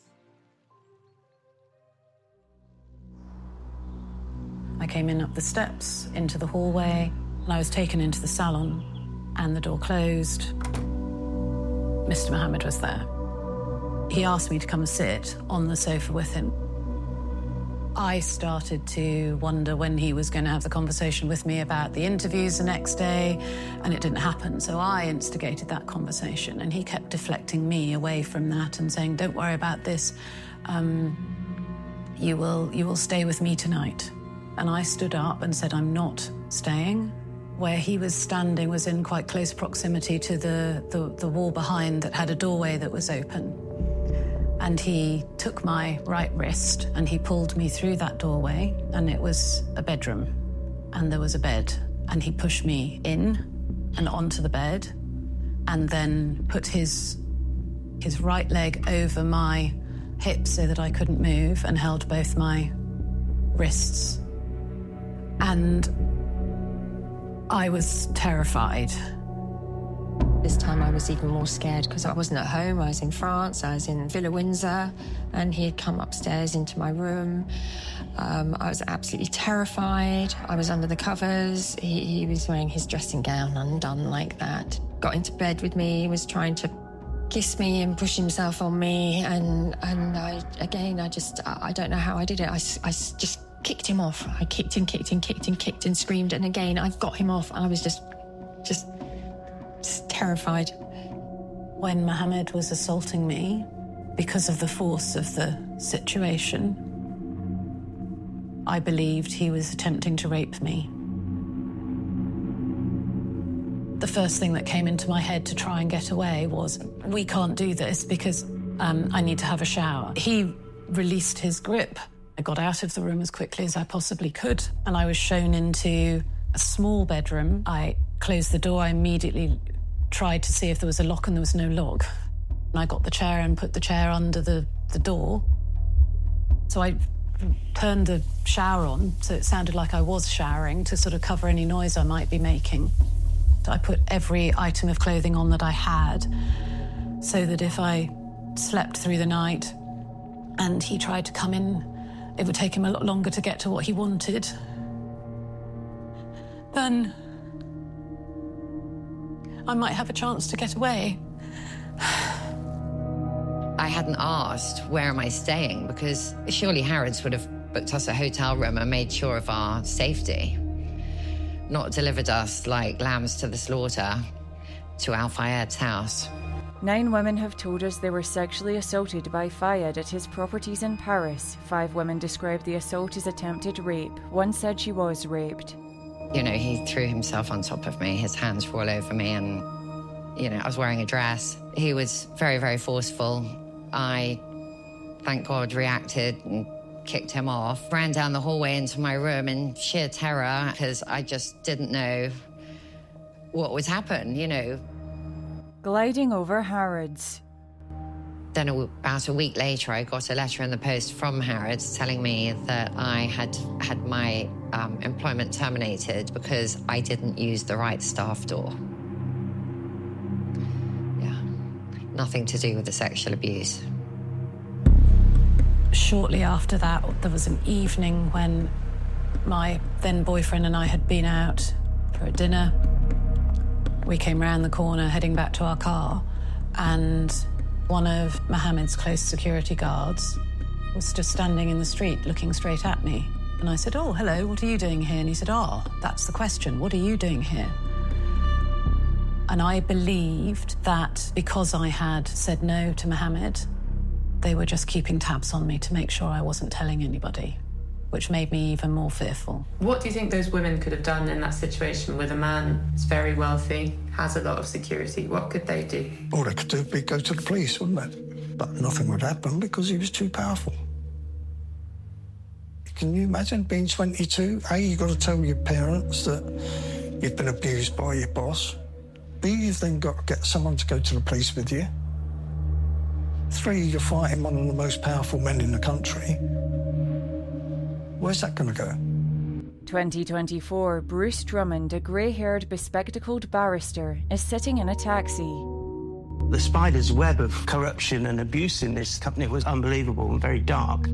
I came in up the steps into the hallway, and I was taken into the salon, and the door closed. Mister Mohammed was there. He asked me to come and sit on the sofa with him. I started to wonder when he was going to have the conversation with me about the interviews the next day, and it didn't happen. So I instigated that conversation, and he kept deflecting me away from that and saying, don't worry about this. Um, you will, you will stay with me tonight. And I stood up and said, I'm not staying. Where he was standing was in quite close proximity to the, the, the wall behind that had a doorway that was open. And he took my right wrist and he pulled me through that doorway, and it was a bedroom, and there was a bed, and he pushed me in and onto the bed, and then put his his right leg over my hips so that I couldn't move, and held both my wrists. And I was terrified. This time I was even more scared because I wasn't at home. I was in France, I was in Villa Windsor, and he had come upstairs into my room. Um, I was absolutely terrified. I was under the covers. He, he was wearing his dressing gown undone like that. Got into bed with me, he was trying to kiss me and push himself on me. And, and I, again, I just, I don't know how I did it. I, I just kicked him off. I kicked and kicked and kicked and kicked and screamed. And again, I got him off. I was just, just... terrified. When Mohammed was assaulting me, because of the force of the situation, I believed he was attempting to rape me. The first thing that came into my head to try and get away was, we can't do this because um, I need to have a shower. He released his grip. I got out of the room as quickly as I possibly could, and I was shown into a small bedroom. I closed the door. I immediately tried to see if there was a lock, and there was no lock. And I got the chair and put the chair under the, the door. So I turned the shower on so it sounded like I was showering to sort of cover any noise I might be making. I put every item of clothing on that I had so that if I slept through the night and he tried to come in, it would take him a lot longer to get to what he wanted. Then I might have a chance to get away. I hadn't asked, where am I staying? Because surely Harrods would have booked us a hotel room and made sure of our safety. Not delivered us like lambs to the slaughter to Al Fayed's house. Nine women have told us they were sexually assaulted by Fayed at his properties in Paris. Five women described the assault as attempted rape. One said she was raped. You know, he threw himself on top of me. His hands were all over me and, you know, I was wearing a dress. He was very, very forceful. I, thank God, reacted and kicked him off. Ran down the hallway into my room in sheer terror because I just didn't know what would happen, you know. Gliding over Harrods. Then about a week later, I got a letter in the post from Harrods telling me that I had had my um, employment terminated because I didn't use the right staff door. Yeah, nothing to do with the sexual abuse. Shortly after that, there was an evening when my then boyfriend and I had been out for a dinner. We came round the corner heading back to our car, and one of Mohammed's close security guards was just standing in the street looking straight at me. And I said, "Oh, hello, what are you doing here?" And he said, "Oh, that's the question. What are you doing here?" And I believed that because I had said no to Mohammed, they were just keeping tabs on me to make sure I wasn't telling anybody, which made me even more fearful. What do you think those women could have done in that situation with a man who's very wealthy, has a lot of security? What could they do? All they could do would be go to the police, wouldn't it? But nothing would happen because he was too powerful. Can you imagine being twenty-two? A, you've got to tell your parents that you've been abused by your boss. B, you've then got to get someone to go to the police with you. Three, you're fighting one of the most powerful men in the country. Where's that going to go? twenty twenty-four, Bruce Drummond, a grey-haired, bespectacled barrister, is sitting in a taxi. The spider's web of corruption and abuse in this company was unbelievable and very dark.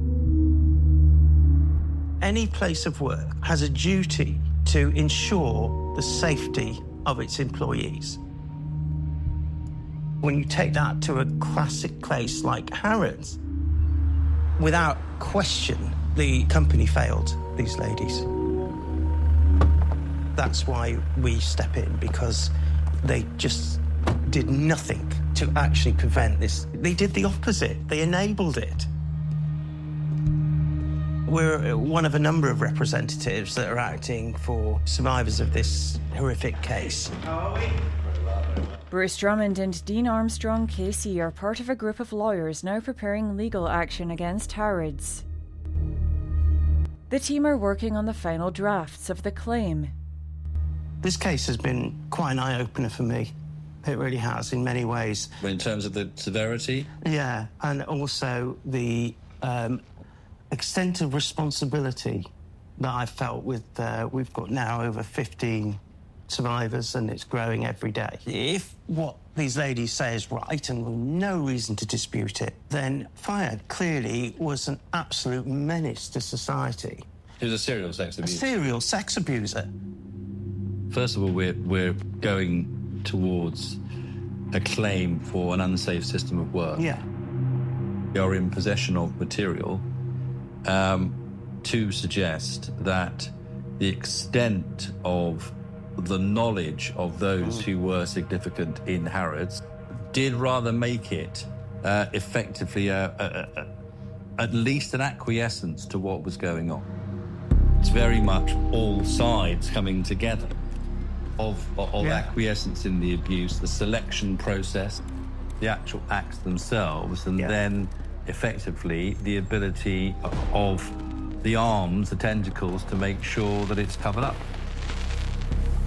Any place of work has a duty to ensure the safety of its employees. When you take that to a classic place like Harrods, without question, the company failed these ladies. That's why we step in, because they just did nothing to actually prevent this. They did the opposite. They enabled it. We're one of a number of representatives that are acting for survivors of this horrific case. Bruce Drummond and Dean Armstrong K C are part of a group of lawyers now preparing legal action against Harrods. The team are working on the final drafts of the claim. This case has been quite an eye-opener for me. It really has, in many ways. In terms of the severity? Yeah, and also the um, extent of responsibility that I felt with... Uh, we've got now over fifteen survivors, and it's growing every day. If what these ladies say is right, and with no reason to dispute it, then Fayed clearly was an absolute menace to society. He was a serial sex abuser. A serial sex abuser. First of all, we're, we're going towards a claim for an unsafe system of work. Yeah. We are in possession of material um, to suggest that the extent of the knowledge of those mm. who were significant in Harrods did rather make it uh, effectively a, a, a, at least an acquiescence to what was going on. It's very much all sides coming together of, of yeah. acquiescence in the abuse, the selection process, the actual acts themselves, and yeah. then effectively the ability of the arms, the tentacles, to make sure that it's covered up.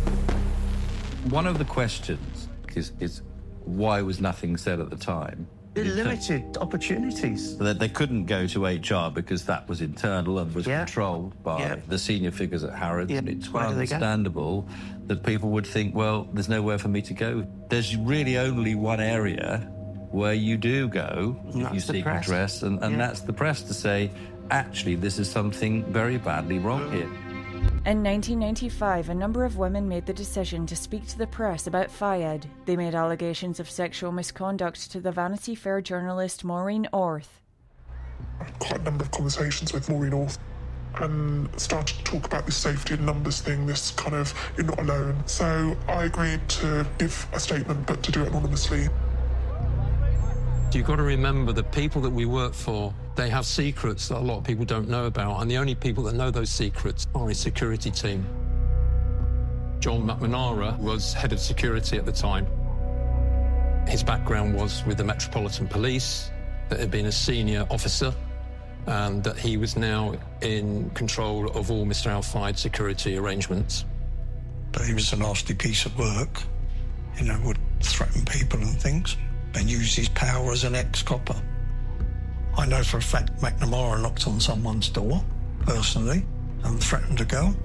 One of the questions is, is why was nothing said at the time? Limited opportunities. That they couldn't go to H R because that was internal and was Yeah. controlled by Yeah. the senior figures at Harrods. Yeah. And it's Where quite do they go? understandable that people would think, well, there's nowhere for me to go. There's really only one area where you do go And if you that's the seek press. redress, and, and Yeah. that's the press to say, actually, this is something very badly wrong here. In nineteen ninety-five, a number of women made the decision to speak to the press about Fayed. They made allegations of sexual misconduct to the Vanity Fair journalist Maureen Orth. I had quite a number of conversations with Maureen Orth and started to talk about this safety in numbers thing, this kind of, you're not alone. So I agreed to give a statement, but to do it anonymously. You've got to remember the people that we work for, they have secrets that a lot of people don't know about, and the only people that know those secrets are his security team. John McNamara was head of security at the time. His background was with the Metropolitan Police, that had been a senior officer, and that he was now in control of all Mister Al-Fayed's security arrangements. But he was a nasty piece of work, you know, would threaten people and things, and use his power as an ex-copper. I know for a fact McNamara knocked on someone's door, personally, and threatened a girl.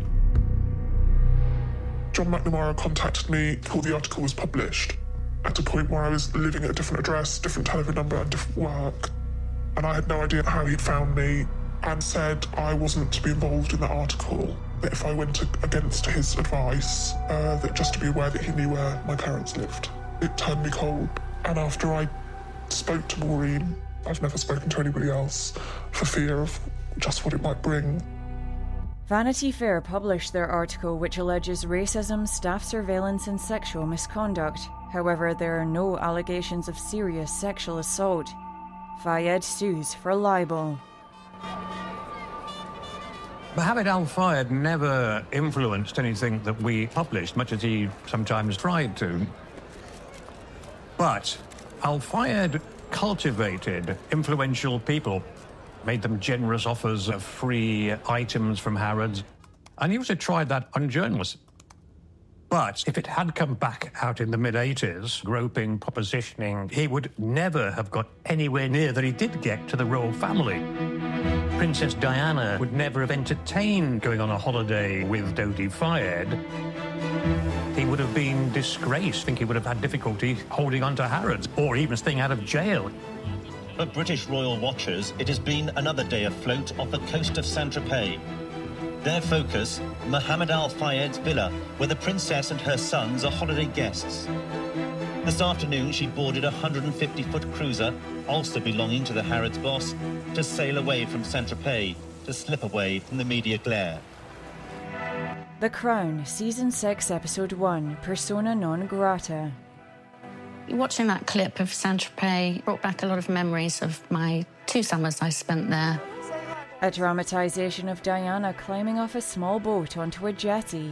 John McNamara contacted me before the article was published, at a point where I was living at a different address, different telephone number, and different work. And I had no idea how he'd found me, and said I wasn't to be involved in that article, that if I went against his advice, uh, that just to be aware that he knew where my parents lived. It turned me cold, and after I spoke to Maureen, I've never spoken to anybody else for fear of just what it might bring. Vanity Fair published their article which alleges racism, staff surveillance and sexual misconduct. However, there are no allegations of serious sexual assault. Fayed sues for libel. Mohammed Al-Fayed never influenced anything that we published, much as he sometimes tried to. But Al-Fayed cultivated influential people, made them generous offers of free items from Harrods, and he also tried that on journalists. But if it had come back out in the mid-eighties, groping, propositioning, he would never have got anywhere near that he did get to the royal family. Princess Diana would never have entertained going on a holiday with Dodi Fayed. He would have been disgraced. I think he would have had difficulty holding on to Harrods, or even staying out of jail. For British royal watchers, it has been another day afloat off the coast of Saint-Tropez. Their focus, Mohammed Al-Fayed's villa, where the princess and her sons are holiday guests. This afternoon, she boarded a one hundred fifty foot cruiser, also belonging to the Harrods boss, to sail away from Saint-Tropez, to slip away from the media glare. The Crown, Season six, Episode one, Persona Non Grata. Watching that clip of Saint-Tropez brought back a lot of memories of my two summers I spent there. A dramatisation of Diana climbing off a small boat onto a jetty.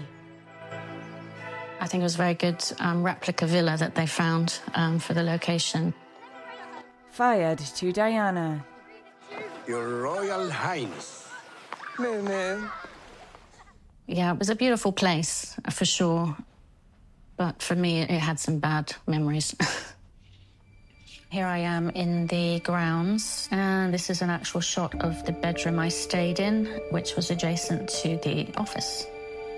I think it was a very good um, replica villa that they found um, for the location. Fayed to Diana. Your Royal Highness. No, no. Yeah, it was a beautiful place, for sure. But for me, it had some bad memories. Here I am in the grounds, and this is an actual shot of the bedroom I stayed in, which was adjacent to the office.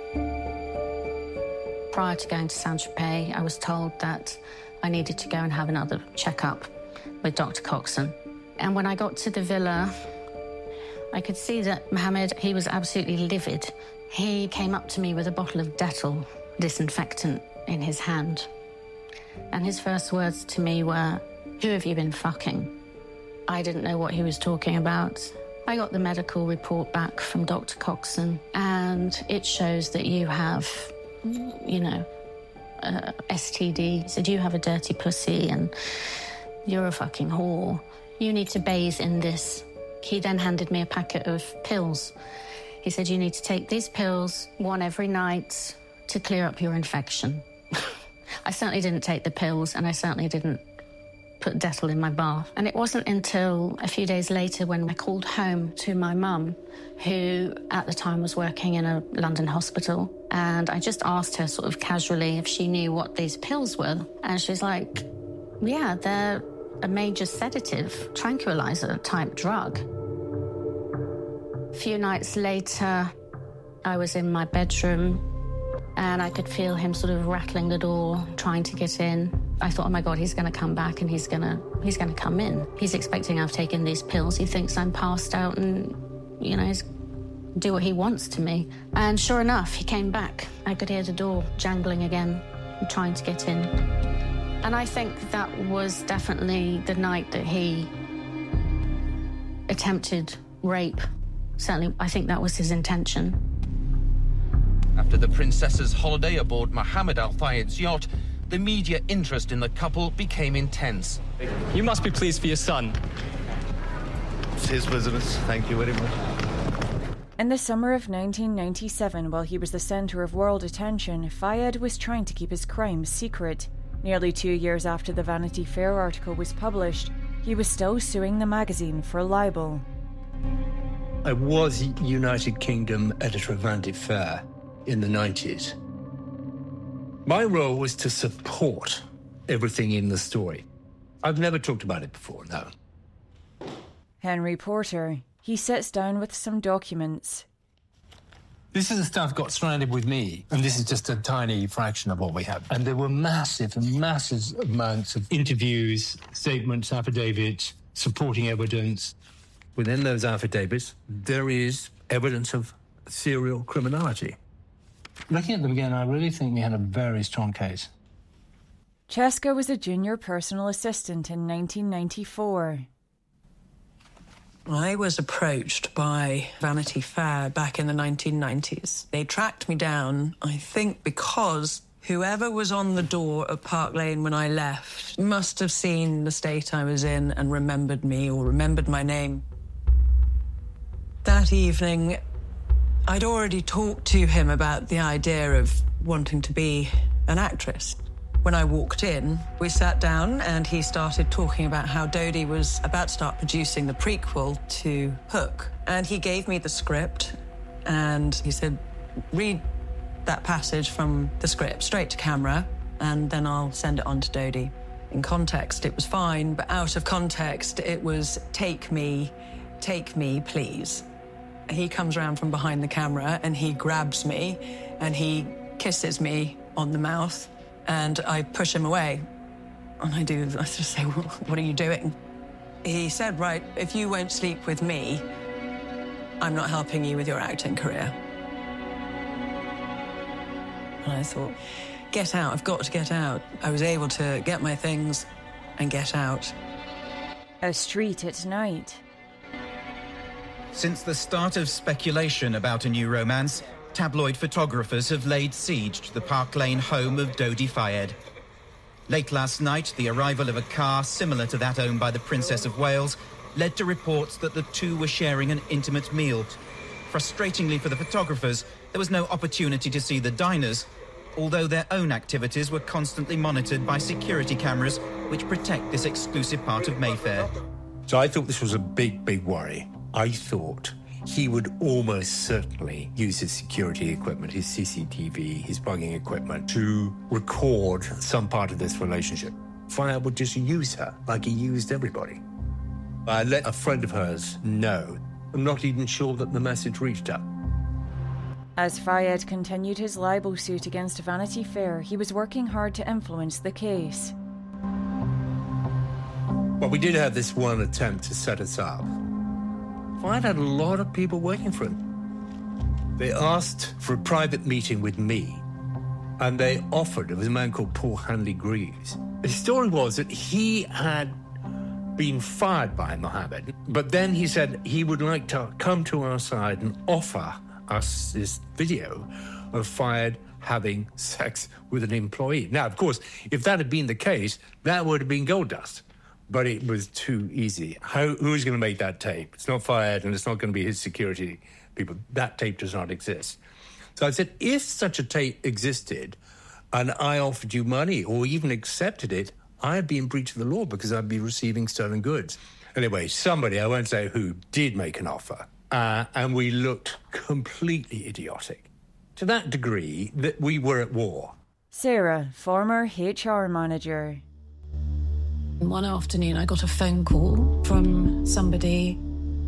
Prior to going to Saint-Tropez, I was told that I needed to go and have another checkup with Doctor Coxon. And when I got to the villa, I could see that Mohammed, he was absolutely livid. He came up to me with a bottle of Dettol disinfectant in his hand. And his first words to me were, "Who have you been fucking?" I didn't know what he was talking about. I got the medical report back from Doctor Coxon, and it shows that you have, you know, uh, S T D. He said, "You have a dirty pussy and you're a fucking whore. You need to bathe in this." He then handed me a packet of pills. He said, "You need to take these pills, one every night, to clear up your infection." I certainly didn't take the pills, and I certainly didn't put Dettol in my bath. And it wasn't until a few days later when I called home to my mum, who at the time was working in a London hospital, and I just asked her sort of casually if she knew what these pills were. And she's like, "Yeah, they're a major sedative, tranquilizer type drug. A few nights later, I was in my bedroom and I could feel him sort of rattling the door, trying to get in. I thought, oh my God, he's going to come back and he's going to he's going to come in. He's expecting I've taken these pills. He thinks I'm passed out and, you know, he's do what he wants to me. And sure enough, he came back. I could hear the door jangling again, trying to get in. And I think that was definitely the night that he attempted rape. Certainly, I think that was his intention. After the princess's holiday aboard Mohammed Al Fayed's yacht, the media interest in the couple became intense. You must be pleased for your son. It's his business. Thank you very much. In the summer of nineteen ninety-seven, while he was the centre of world attention, Fayed was trying to keep his crimes secret. Nearly two years after the Vanity Fair article was published, he was still suing the magazine for libel. I was United Kingdom editor of Vanity Fair in the nineties. My role was to support everything in the story. I've never talked about it before, no. Henry Porter. He sits down with some documents. This is the stuff got stranded with me, and this is just a tiny fraction of what we have. And there were massive and massive amounts of interviews, statements, affidavits, supporting evidence. Within those affidavits, there is evidence of serial criminality. Looking at them again, I really think we had a very strong case. Cheska was a junior personal assistant in nineteen ninety-four. I was approached by Vanity Fair back in the nineteen nineties. They tracked me down, I think because whoever was on the door at Park Lane when I left must have seen the state I was in and remembered me or remembered my name. That evening, I'd already talked to him about the idea of wanting to be an actress. When I walked in, we sat down and he started talking about how Dodie was about to start producing the prequel to Hook. And he gave me the script and he said, read that passage from the script straight to camera and then I'll send it on to Dodie. In context, it was fine, but out of context, it was take me, take me, please. He comes around from behind the camera and he grabs me and he kisses me on the mouth. And I push him away. And I do, I just say, what are you doing? He said, right, if you won't sleep with me, I'm not helping you with your acting career. And I thought, get out, I've got to get out. I was able to get my things and get out. A street at night. Since the start of speculation about a new romance, tabloid photographers have laid siege to the Park Lane home of Dodi Fayed. Late last night, the arrival of a car similar to that owned by the Princess of Wales led to reports that the two were sharing an intimate meal. Frustratingly for the photographers, there was no opportunity to see the diners, although their own activities were constantly monitored by security cameras which protect this exclusive part of Mayfair. So I thought this was a big, big worry. I thought he would almost certainly use his security equipment, his C C T V, his bugging equipment, to record some part of this relationship. Fayed would just use her like he used everybody. I let a friend of hers know. I'm not even sure that the message reached her. As Fayed continued his libel suit against Vanity Fair, he was working hard to influence the case. Well, we did have this one attempt to set us up. Fayed had a lot of people working for him. They asked for a private meeting with me, and they offered, it was a man called Paul Handley-Greaves. The story was that he had been fired by Mohammed, but then he said he would like to come to our side and offer us this video of Fayed having sex with an employee. Now, of course, if that had been the case, that would have been gold dust. But it was too easy. How, who's going to make that tape? It's not Fayed, and it's not going to be his security people. That tape does not exist. So I said, if such a tape existed, and I offered you money or even accepted it, I'd be in breach of the law because I'd be receiving stolen goods. Anyway, somebody, I won't say who, did make an offer, uh, and we looked completely idiotic. To that degree that we were at war. Sarah, former H R manager. One afternoon, I got a phone call from somebody.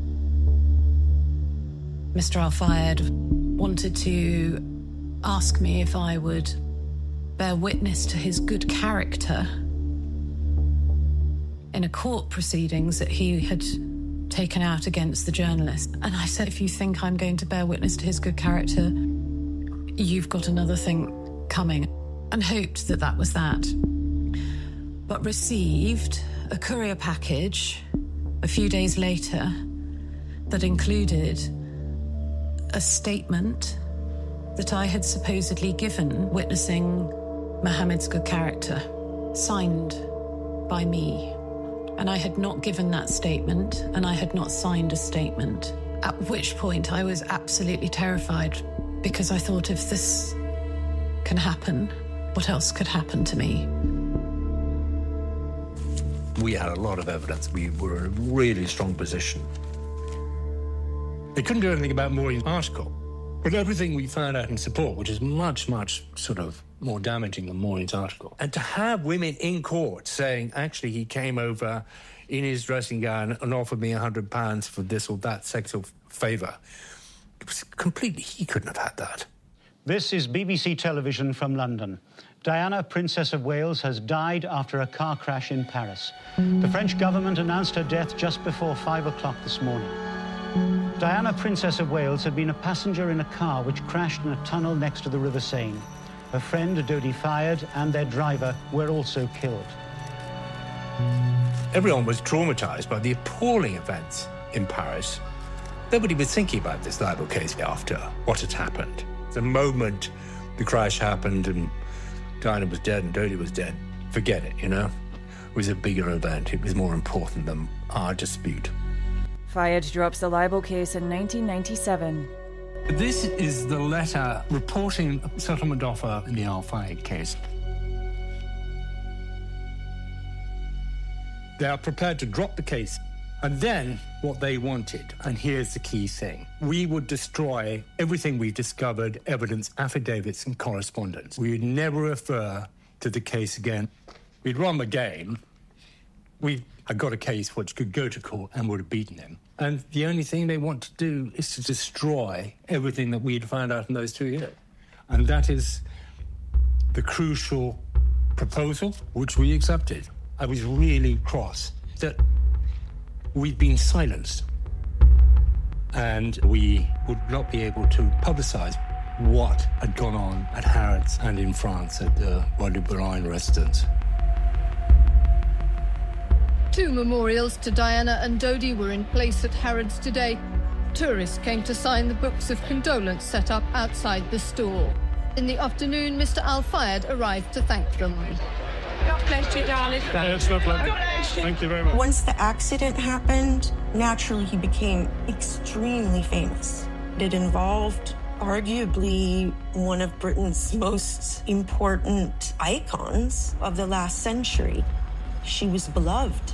Mister Al-Fayed wanted to ask me if I would bear witness to his good character in a court proceedings that he had taken out against the journalist. And I said, if you think I'm going to bear witness to his good character, you've got another thing coming, and hoped that that was that. But received a courier package a few days later that included a statement that I had supposedly given witnessing Mohammed's good character, signed by me. And I had not given that statement, and I had not signed a statement. At which point I was absolutely terrified, because I thought, if this can happen, what else could happen to me? We had a lot of evidence. We were in a really strong position. They couldn't do anything about Maureen's article, but everything we found out in support, which is much, much sort of more damaging than Maureen's article. And to have women in court saying, actually, he came over in his dressing gown and offered me a hundred pounds for this or that sexual favour, it was completely, he couldn't have had that. This is B B C Television from London. Diana, Princess of Wales, has died after a car crash in Paris. The French government announced her death just before five o'clock this morning. Diana, Princess of Wales, had been a passenger in a car which crashed in a tunnel next to the River Seine. Her friend, Dodi Fayed, and their driver were also killed. Everyone was traumatised by the appalling events in Paris. Nobody was thinking about this libel case after what had happened. The moment the crash happened and Diana was dead and Dodi was dead, forget it, you know? It was a bigger event. It was more important than our dispute. Fayed drops the libel case in nineteen ninety-seven. This is the letter reporting a settlement offer in the Al-Fayed case. They are prepared to drop the case. And then what they wanted, and here's the key thing, we would destroy everything we discovered, evidence, affidavits, and correspondence. We would never refer to the case again. We'd run the game. We had got a case which could go to court and would have beaten them. And the only thing they want to do is to destroy everything that we had found out in those two years. And that is the crucial proposal, which we accepted. I was really cross that we'd been silenced, and we would not be able to publicise what had gone on at Harrods and in France at the Roi de Boulogne residence. Two memorials to Diana and Dodi were in place at Harrods today. Tourists came to sign the books of condolence set up outside the store. In the afternoon, Mister Al-Fayed arrived to thank them. God bless you, darling. It's no pleasure. Thank you very much. Once the accident happened, naturally he became extremely famous. It involved arguably one of Britain's most important icons of the last century. She was beloved.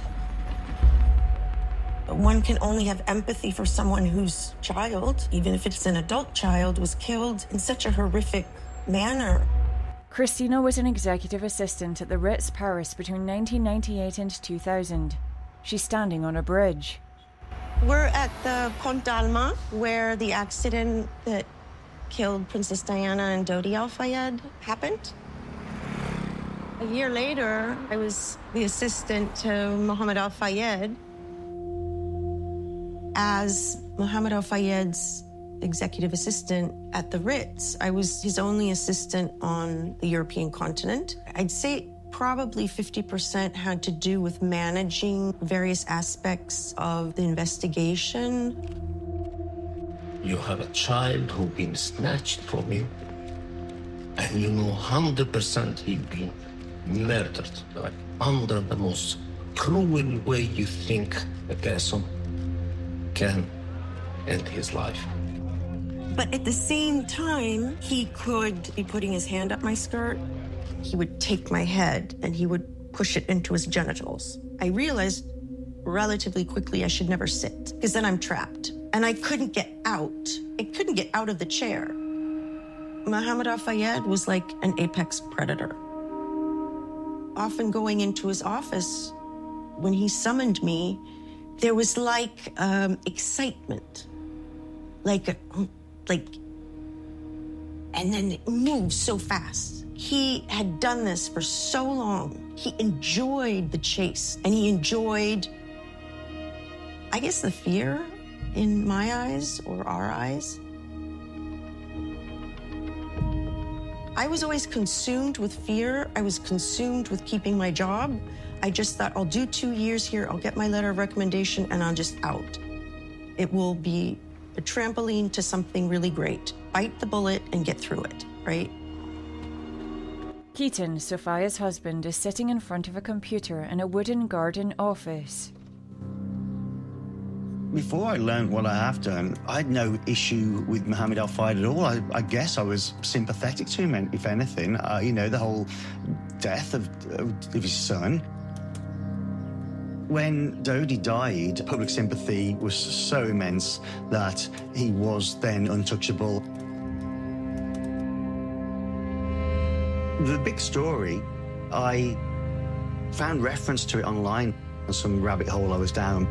One can only have empathy for someone whose child, even if it's an adult child, was killed in such a horrific manner. Christina was an executive assistant at the Ritz Paris between nineteen ninety-eight and two thousand. She's standing on a bridge. We're at the Pont d'Alma, where the accident that killed Princess Diana and Dodi Al-Fayed happened. A year later, I was the assistant to Mohammed Al-Fayed. As Mohammed Al-Fayed's executive assistant at the Ritz, I was his only assistant on the European continent. I'd say probably fifty percent had to do with managing various aspects of the investigation. You have a child who's been snatched from you, and you know one hundred percent he's been murdered, like under the most cruel way you think a person can end his life. But at the same time, he could be putting his hand up my skirt. He would take my head and he would push it into his genitals. I realized relatively quickly I should never sit, because then I'm trapped. And I couldn't get out. I couldn't get out of the chair. Mohammed Al-Fayed was like an apex predator. Often going into his office, When he summoned me, there was like um, excitement, like, a, like, and then it moved so fast. He had done this for so long. He enjoyed the chase, and he enjoyed, I guess, the fear in my eyes or our eyes. I was always consumed with fear. I was consumed with keeping my job. I just thought, I'll do two years here, I'll get my letter of recommendation, and I'm just out. It will be a trampoline to something really great. Bite the bullet and get through it, right? Keaton, Sophia's husband, is sitting in front of a computer in a wooden garden office. Before I learned what I have done, I had no issue with Mohammed Al-Fayed at all. I, I guess I was sympathetic to him, if anything. Uh, you know, the whole death of, of, of his son. When Dodi died, public sympathy was so immense that he was then untouchable. The big story, I found reference to it online on some rabbit hole I was down.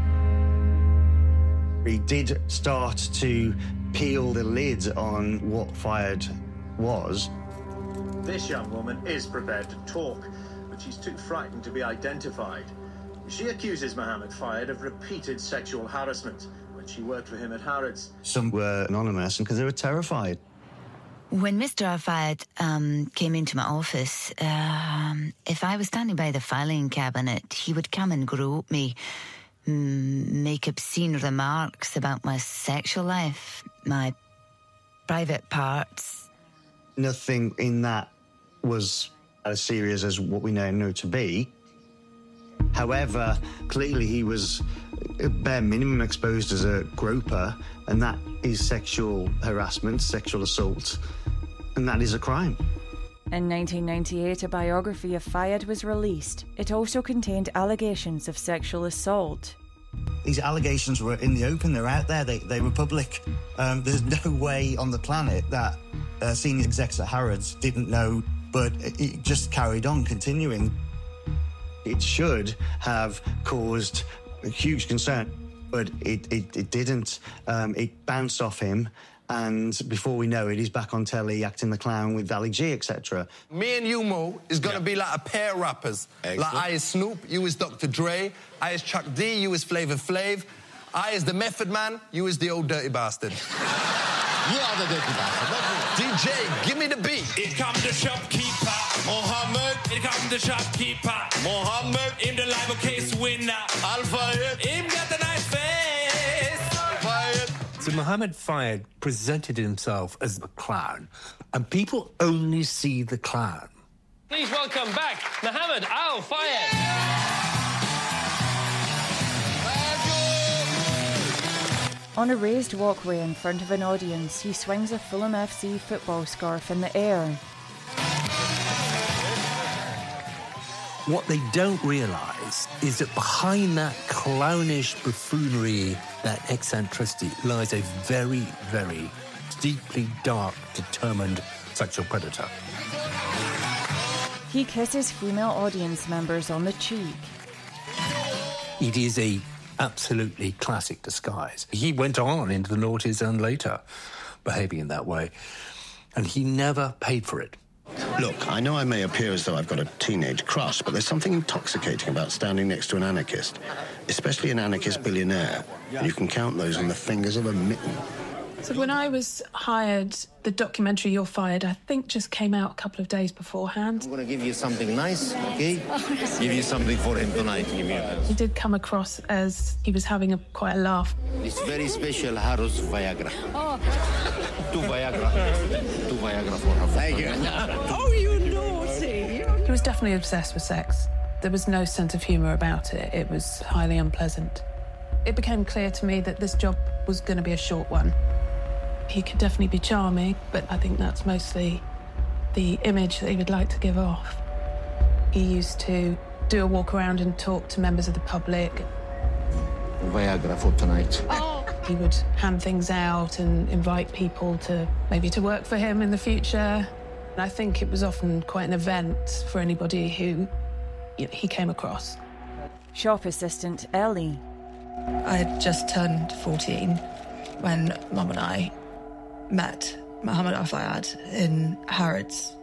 He did start to peel the lid on what Fayed was. This young woman is prepared to talk, but she's too frightened to be identified. She accuses Mohammed Fayed of repeated sexual harassment when she worked for him at Harrods. Some were anonymous because they were terrified. When Mister Al-Fayed um, came into my office, um, if I was standing by the filing cabinet, he would come and grope me, make obscene remarks about my sexual life, my private parts. Nothing in that was as serious as what we now know to be. However, clearly he was at bare minimum exposed as a groper, and that is sexual harassment, sexual assault, and that is a crime. In nineteen ninety-eight, a biography of Fayed was released. It also contained allegations of sexual assault. These allegations were in the open, they're out there, they, they were public. Um, there's no way on the planet that uh, senior execs at Harrods didn't know, but it, it just carried on, continuing. It should have caused a huge concern, but it, it, it didn't. Um, it bounced off him, and before we know it, he's back on telly acting the clown with Ali G, et cetera. Me and you, Mo, is gonna Yeah. be like a pair of rappers. Excellent. Like I is Snoop, you is Doctor Dre, I is Chuck D, you is Flavor Flav, I is the Method Man, you is the old dirty bastard. You are the dirty bastard. D J, give me the beat. Here come the shopkeeper, Mohammed. Here come the shopkeeper, Mohammed. In the live case winner, Al-Fayed. Him got the nice face. Al-Fayed. So Mohammed Fayed presented himself as a clown, and people only see the clown. Please welcome back Mohammed Al-Fayed. On a raised walkway in front of an audience, he swings a Fulham F C football scarf in the air. What they don't realise is that behind that clownish buffoonery, that eccentricity, lies a very, very deeply dark, determined sexual predator. He kisses female audience members on the cheek. It is a absolutely classic disguise. He went on into the noughties and later behaving in that way, and he never paid for it. Look, I know I may appear as though I've got a teenage crush, but there's something intoxicating about standing next to an anarchist, especially an anarchist billionaire. And you can count those on the fingers of a mitten. So when I was hired, the documentary You're Fired, I think just came out a couple of days beforehand. I'm going to give you something nice, okay? Give you something for him tonight. Give you a... He did come across as he was having a quite a laugh. It's very special Harrods Viagra. Oh. Two Viagra. Two Viagra for her. Thank you. Oh, you naughty! He was definitely obsessed with sex. There was no sense of humour about it. It was highly unpleasant. It became clear to me that this job was going to be a short one. He could definitely be charming, but I think that's mostly the image that he would like to give off. He used to do a walk around and talk to members of the public. Viagra for tonight. Oh. He would hand things out and invite people to maybe to work for him in the future. And I think it was often quite an event for anybody who you know, he came across. Shop assistant Ellie. I had just turned fourteen when Mum and I met Mohammed Al-Fayed in Harrods.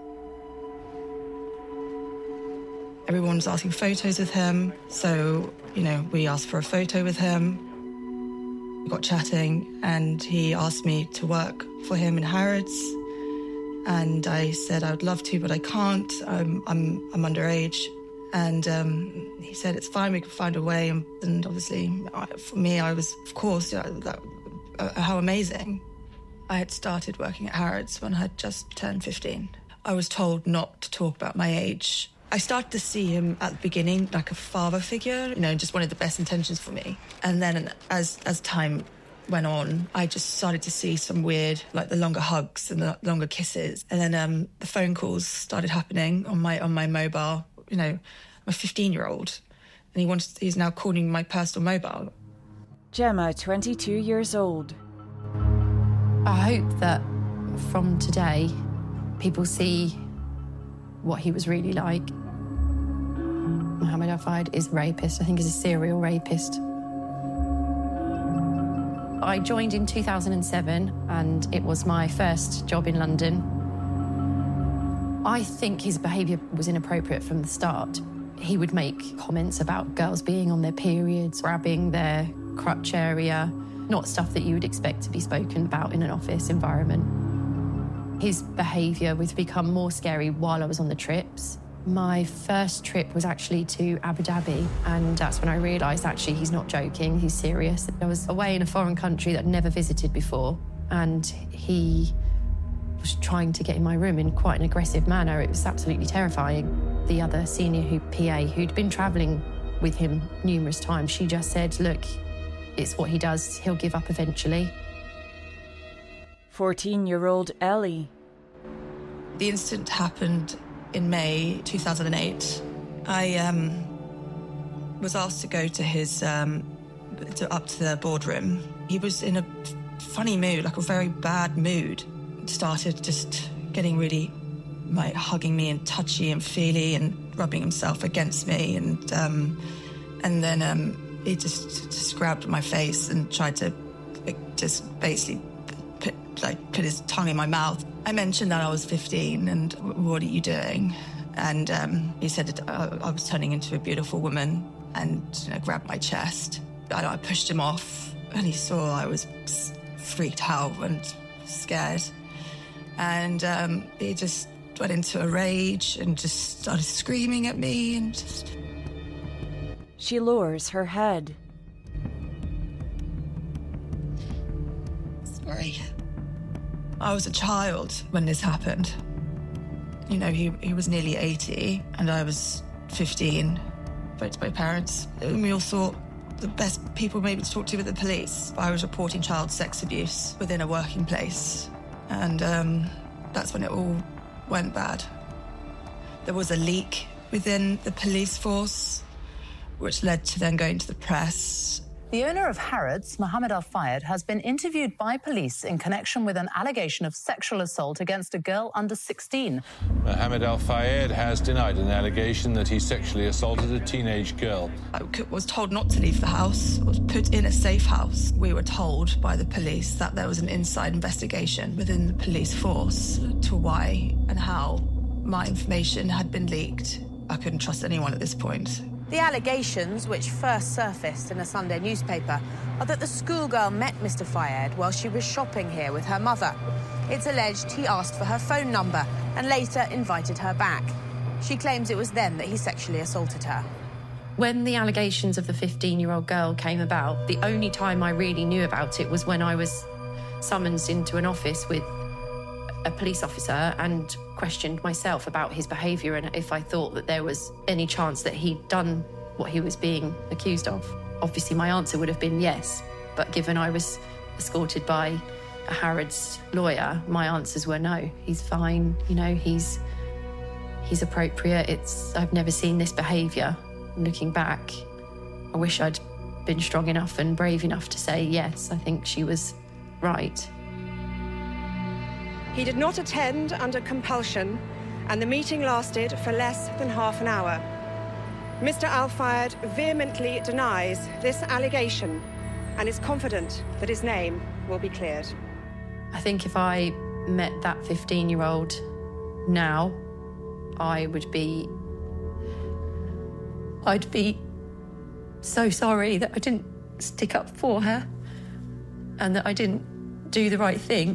Everyone was asking photos with him, so, you know, we asked for a photo with him. We got chatting, and he asked me to work for him in Harrods. And I said I would love to, but I can't. I'm I'm, I'm underage. And um, he said it's fine, we can find a way. And, and obviously, for me, I was, of course, you know, that, uh, how amazing. I had started working at Harrods when I had just turned fifteen. I was told not to talk about my age. I started to see him at the beginning like a father figure, you know, just wanted the best intentions for me. And then as as time went on, I just started to see some weird, like the longer hugs and the longer kisses. And then um, the phone calls started happening on my on my mobile. You know, I'm a fifteen-year-old, and he wants he's now calling my personal mobile. Gemma, twenty-two years old. I hope that from today, people see what he was really like. Mohammed Al-Fayed is a rapist. I think he's a serial rapist. I joined in two thousand seven, and it was my first job in London. I think his behaviour was inappropriate from the start. He would make comments about girls being on their periods, grabbing their crotch area, not stuff that you would expect to be spoken about in an office environment. His behaviour would become more scary while I was on the trips. My first trip was actually to Abu Dhabi, and that's when I realised actually he's not joking, he's serious. I was away in a foreign country that I'd never visited before, and he was trying to get in my room in quite an aggressive manner. It was absolutely terrifying. The other senior who, P A who'd been travelling with him numerous times, she just said, look, it's what he does, he'll give up eventually. fourteen-year-old Ellie. The incident happened in May two thousand eight. I um, was asked to go to his, um, to, up to the boardroom. He was in a funny mood, like a very bad mood. Started just getting really, like, hugging me and touchy and feely and rubbing himself against me. And um, and then um, he just, just grabbed my face and tried to like, just basically put, like, put his tongue in my mouth. I mentioned that I was fifteen and what are you doing? And um, he said that I, I was turning into a beautiful woman and, you know, grabbed my chest. I, I pushed him off and he saw I was freaked out and scared. And um, he just went into a rage and just started screaming at me and just... She lowers her head. Sorry. I was a child when this happened. You know, he, he was nearly eighty and I was fifteen. Spoke to my parents. And we all thought the best people maybe to talk to were the police. I was reporting child sex abuse within a working place. And um, that's when it all went bad. There was a leak within the police force, which led to then going to the press. The owner of Harrods, Mohammed Al-Fayed, has been interviewed by police in connection with an allegation of sexual assault against a girl under sixteen. Mohammed Al-Fayed has denied an allegation that he sexually assaulted a teenage girl. I was told not to leave the house. I was put in a safe house. We were told by the police that there was an inside investigation within the police force to why and how my information had been leaked. I couldn't trust anyone at this point. The allegations, which first surfaced in a Sunday newspaper, are that the schoolgirl met Mister Fayed while she was shopping here with her mother. It's alleged he asked for her phone number and later invited her back. She claims it was then that he sexually assaulted her. When the allegations of the fifteen-year-old girl came about, the only time I really knew about it was when I was summoned into an office with a police officer and questioned myself about his behaviour and if I thought that there was any chance that he'd done what he was being accused of. Obviously, my answer would have been yes, but given I was escorted by a Harrods lawyer, my answers were no. He's fine, you know, he's he's appropriate. It's I've never seen this behaviour. Looking back, I wish I'd been strong enough and brave enough to say yes, I think she was right. He did not attend under compulsion, and the meeting lasted for less than half an hour. Mister Al-Fayed vehemently denies this allegation and is confident that his name will be cleared. I think if I met that fifteen-year-old now, I would be... I'd be so sorry that I didn't stick up for her and that I didn't do the right thing.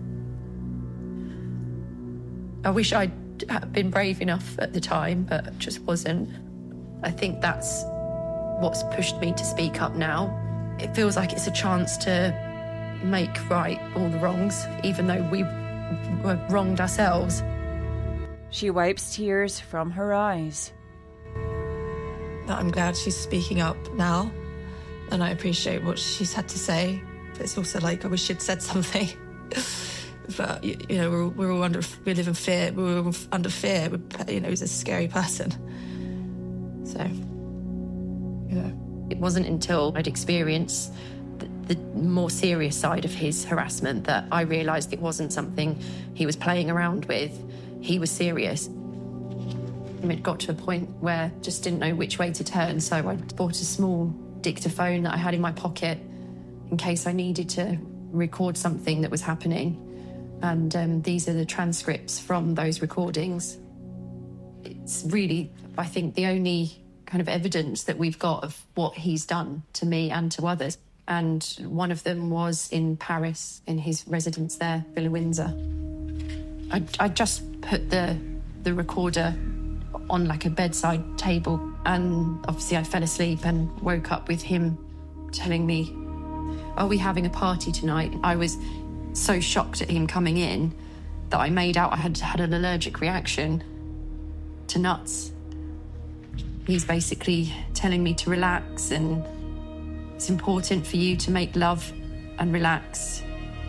I wish I'd been brave enough at the time, but I just wasn't. I think that's what's pushed me to speak up now. It feels like it's a chance to make right all the wrongs, even though we were wronged ourselves. She wipes tears from her eyes. I'm glad she's speaking up now, and I appreciate what she's had to say. But it's also like I wish she'd said something. But you, you know, we're, we're all under we live in fear. We're all under fear. We're, you know, he's a scary person. So, you know, it wasn't until I'd experienced the, the more serious side of his harassment that I realised it wasn't something he was playing around with. He was serious. It got to a point where I just didn't know which way to turn, so I bought a small dictaphone that I had in my pocket in case I needed to record something that was happening. And um, these are the transcripts from those recordings. It's really, I think, the only kind of evidence that we've got of what he's done to me and to others. And one of them was in Paris, in his residence there, Villa Windsor. I, I just put the the recorder on like a bedside table, and obviously I fell asleep and woke up with him telling me, "Are we having a party tonight?" I was so shocked at him coming in that I made out I had had an allergic reaction to nuts. He's basically telling me to relax, and it's important for you to make love and relax.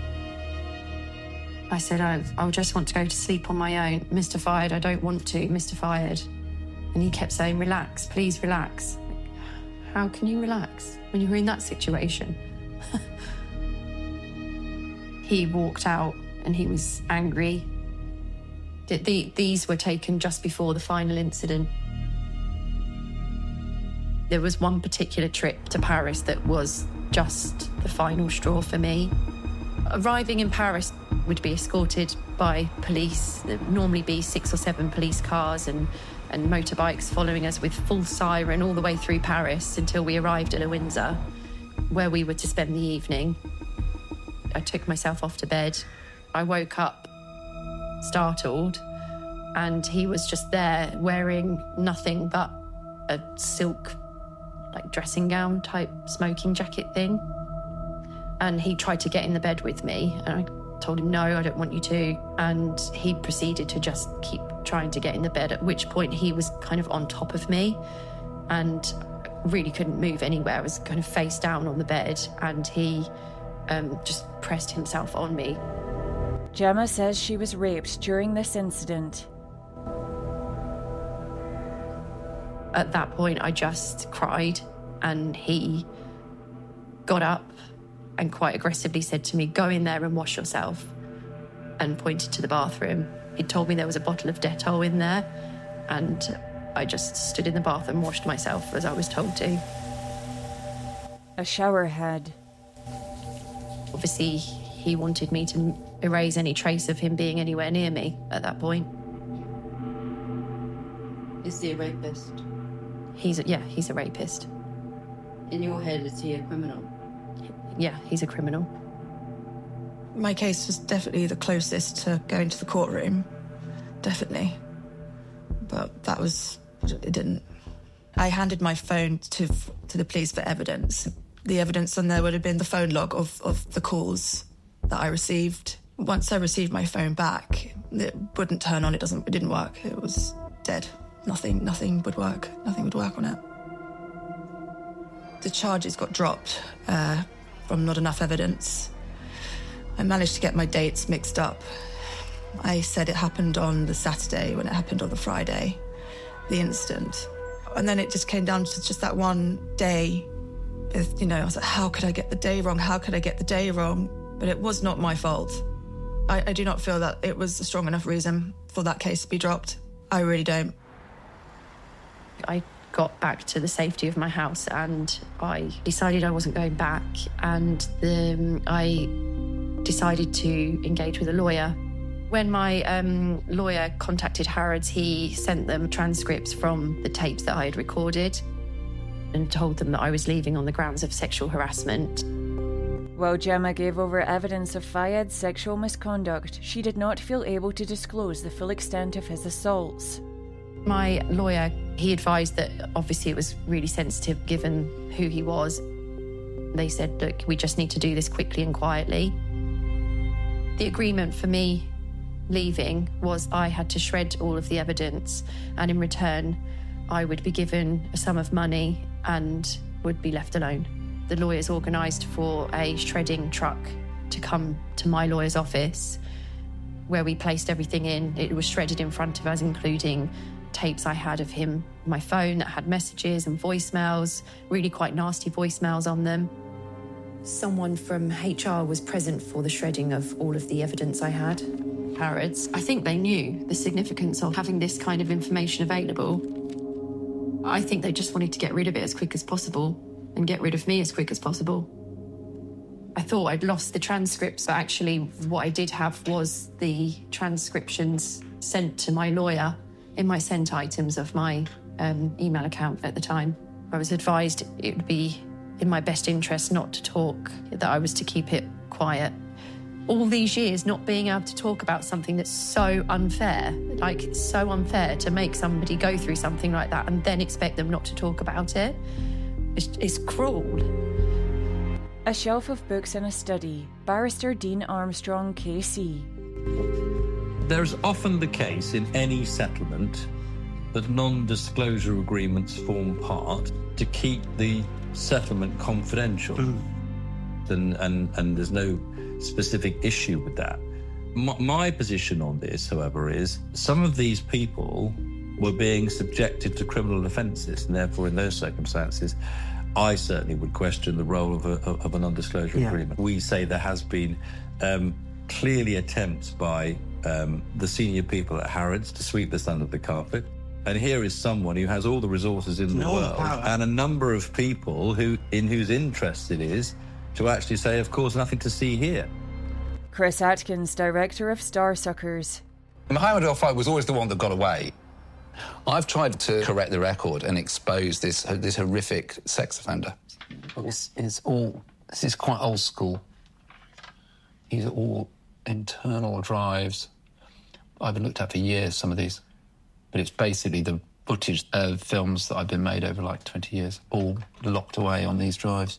I said, I, I just want to go to sleep on my own. Mister Fayed, I don't want to, Mister Fayed. And he kept saying, relax, please relax. How can you relax when you're in that situation? He walked out and he was angry. The, the, these were taken just before the final incident. There was one particular trip to Paris that was just the final straw for me. Arriving in Paris, would be escorted by police. There'd normally be six or seven police cars and, and motorbikes following us with full siren all the way through Paris until we arrived at Windsor, where we were to spend the evening. I took myself off to bed. I woke up startled, and he was just there wearing nothing but a silk, like dressing gown type smoking jacket thing. And he tried to get in the bed with me, and I told him, no, I don't want you to. And he proceeded to just keep trying to get in the bed, at which point he was kind of on top of me and really couldn't move anywhere. I was kind of face down on the bed, and he um, just pressed himself on me. Gemma says she was raped during this incident. At that point, I just cried, and he got up and quite aggressively said to me, go in there and wash yourself, and pointed to the bathroom. He'd told me there was a bottle of Dettol in there, and I just stood in the bath and washed myself as I was told to. A shower head. Obviously, he wanted me to erase any trace of him being anywhere near me at that point. Is he a rapist? He's a, yeah, he's a rapist. In your head, is he a criminal? Yeah, he's a criminal. My case was definitely the closest to going to the courtroom. Definitely. But that was... it didn't. I handed my phone to to the police for evidence. The evidence on there would have been the phone log of, of the calls that I received. Once I received my phone back, it wouldn't turn on, it doesn't it didn't work. It was dead. Nothing nothing would work. Nothing would work on it. The charges got dropped uh, from not enough evidence. I managed to get my dates mixed up. I said it happened on the Saturday when it happened on the Friday, the incident. And then it just came down to just that one day. With, you know, I was like, how could I get the day wrong? How could I get the day wrong? But it was not my fault. I, I do not feel that it was a strong enough reason for that case to be dropped. I really don't. I got back to the safety of my house, and I decided I wasn't going back, and um, I decided to engage with a lawyer. When my um, lawyer contacted Harrods, he sent them transcripts from the tapes that I had recorded and told them that I was leaving on the grounds of sexual harassment. While Gemma gave over evidence of Fayed's sexual misconduct, she did not feel able to disclose the full extent of his assaults. My lawyer, he advised that obviously it was really sensitive given who he was. They said, look, we just need to do this quickly and quietly. The agreement for me leaving was I had to shred all of the evidence, and in return I would be given a sum of money and would be left alone. The lawyers organised for a shredding truck to come to my lawyer's office, where we placed everything in. It was shredded in front of us, including tapes I had of him, my phone that had messages and voicemails, really quite nasty voicemails on them. Someone from H R was present for the shredding of all of the evidence I had. Harrods, I think they knew the significance of having this kind of information available. I think they just wanted to get rid of it as quick as possible and get rid of me as quick as possible. I thought I'd lost the transcripts, but actually what I did have was the transcriptions sent to my lawyer in my sent items of my um, email account at the time. I was advised it would be in my best interest not to talk, that I was to keep it quiet. All these years not being able to talk about something that's so unfair, like it's so unfair to make somebody go through something like that and then expect them not to talk about it. It's, it's cruel. A shelf of books and a study. Barrister Dean Armstrong, K C. There's often the case in any settlement that non-disclosure agreements form part to keep the settlement confidential. Mm. And, and, and there's no specific issue with that. My, my position on this, however, is some of these people were being subjected to criminal offences, and therefore in those circumstances I certainly would question the role of a, of a non-disclosure yeah. agreement. We say there has been um, clearly attempts by um, the senior people at Harrods to sweep this under the carpet. And here is someone who has all the resources in the no world power. and a number of people who, in whose interest it is to actually say, of course, nothing to see here. Chris Atkins, director of Starsuckers. Mohammed Al-Fayed was always the one that got away. I've tried to correct the record and expose this this horrific sex offender. This is all. This is quite old school. These are all internal drives. I've been looked at for years, some of these, but it's basically the footage of films that I've been made over like twenty years, all locked away on these drives.